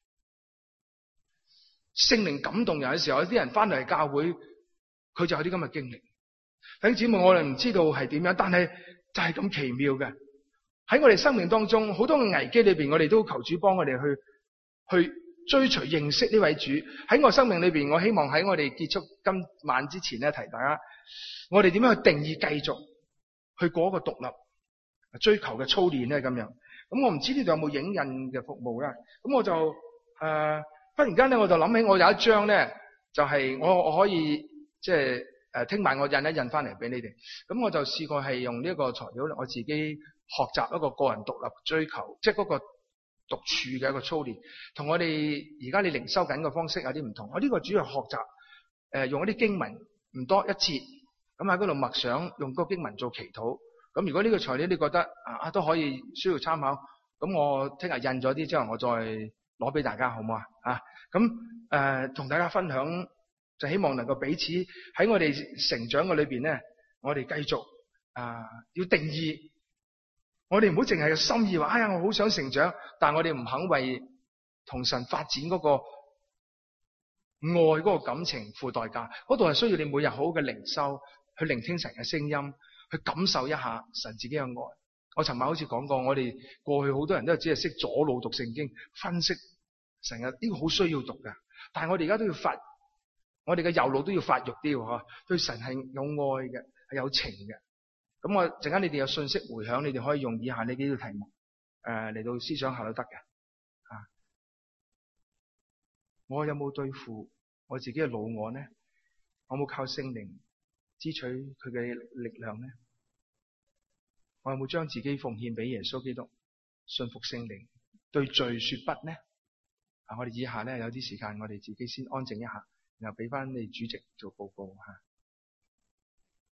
聖靈感動人嘅時候，有啲人翻嚟教會，佢就有啲咁嘅經歷。弟兄姊妹，我哋唔知道係點樣，但係就係咁奇妙嘅。喺我哋生命當中，好多嘅危機裏邊，我哋都求主幫我哋去去追隨認識呢位主。喺我生命裏邊，我希望喺我哋結束今晚之前咧，提大家，我哋點樣去定義繼續去過一個獨立追求嘅操練咧？咁樣，咁我唔知呢度有冇影印嘅服務啦。咁我就誒。呃忽然間咧，我就諗起我有一張咧，就係、是、我我可以即係誒聽晚我印一印翻嚟俾你哋。咁我就試過係用呢一個材料，我自己學習一個個人獨立追求，即係嗰個獨處嘅一個操練，同我哋而家你靈修緊嘅方式有啲唔同。我呢個主要學習誒、呃、用一啲經文唔多一節，咁喺嗰度默想，用嗰個經文做祈禱。咁如果呢個材料你覺得啊都可以需要參考，咁我聽日印咗啲之後，我再攞俾大家好唔好啊？啊，咁誒同大家分享，就希望能夠彼此喺我哋成長嘅裏邊咧，我哋繼續啊、呃、要定義，我哋唔好淨係個心意話，哎呀我好想成長，但係我哋唔肯為同神發展嗰個愛嗰個感情付代價，嗰度係需要你每日好好嘅靈修，去聆聽神嘅聲音，去感受一下神自己嘅愛。我尋晚好似講過，我哋過去好多人都係只係識左腦讀聖經，分析成日呢個好需要讀㗎，但係我哋而家都要發，我哋嘅右腦都要發育啲喎，對神係有愛嘅，係有情嘅。咁我陣間你哋有信息回響，你哋可以用以下呢幾個題目誒嚟、呃、到思想下都得嘅。啊，我有冇對付我自己嘅老我呢？我有冇靠聖靈支取佢嘅力量呢？我有冇將自己奉獻俾耶穌基督，信服聖靈，對罪說不呢？啊，我哋以下咧有啲時間，我哋自己先安靜一下，然後俾翻你主席做報告吓。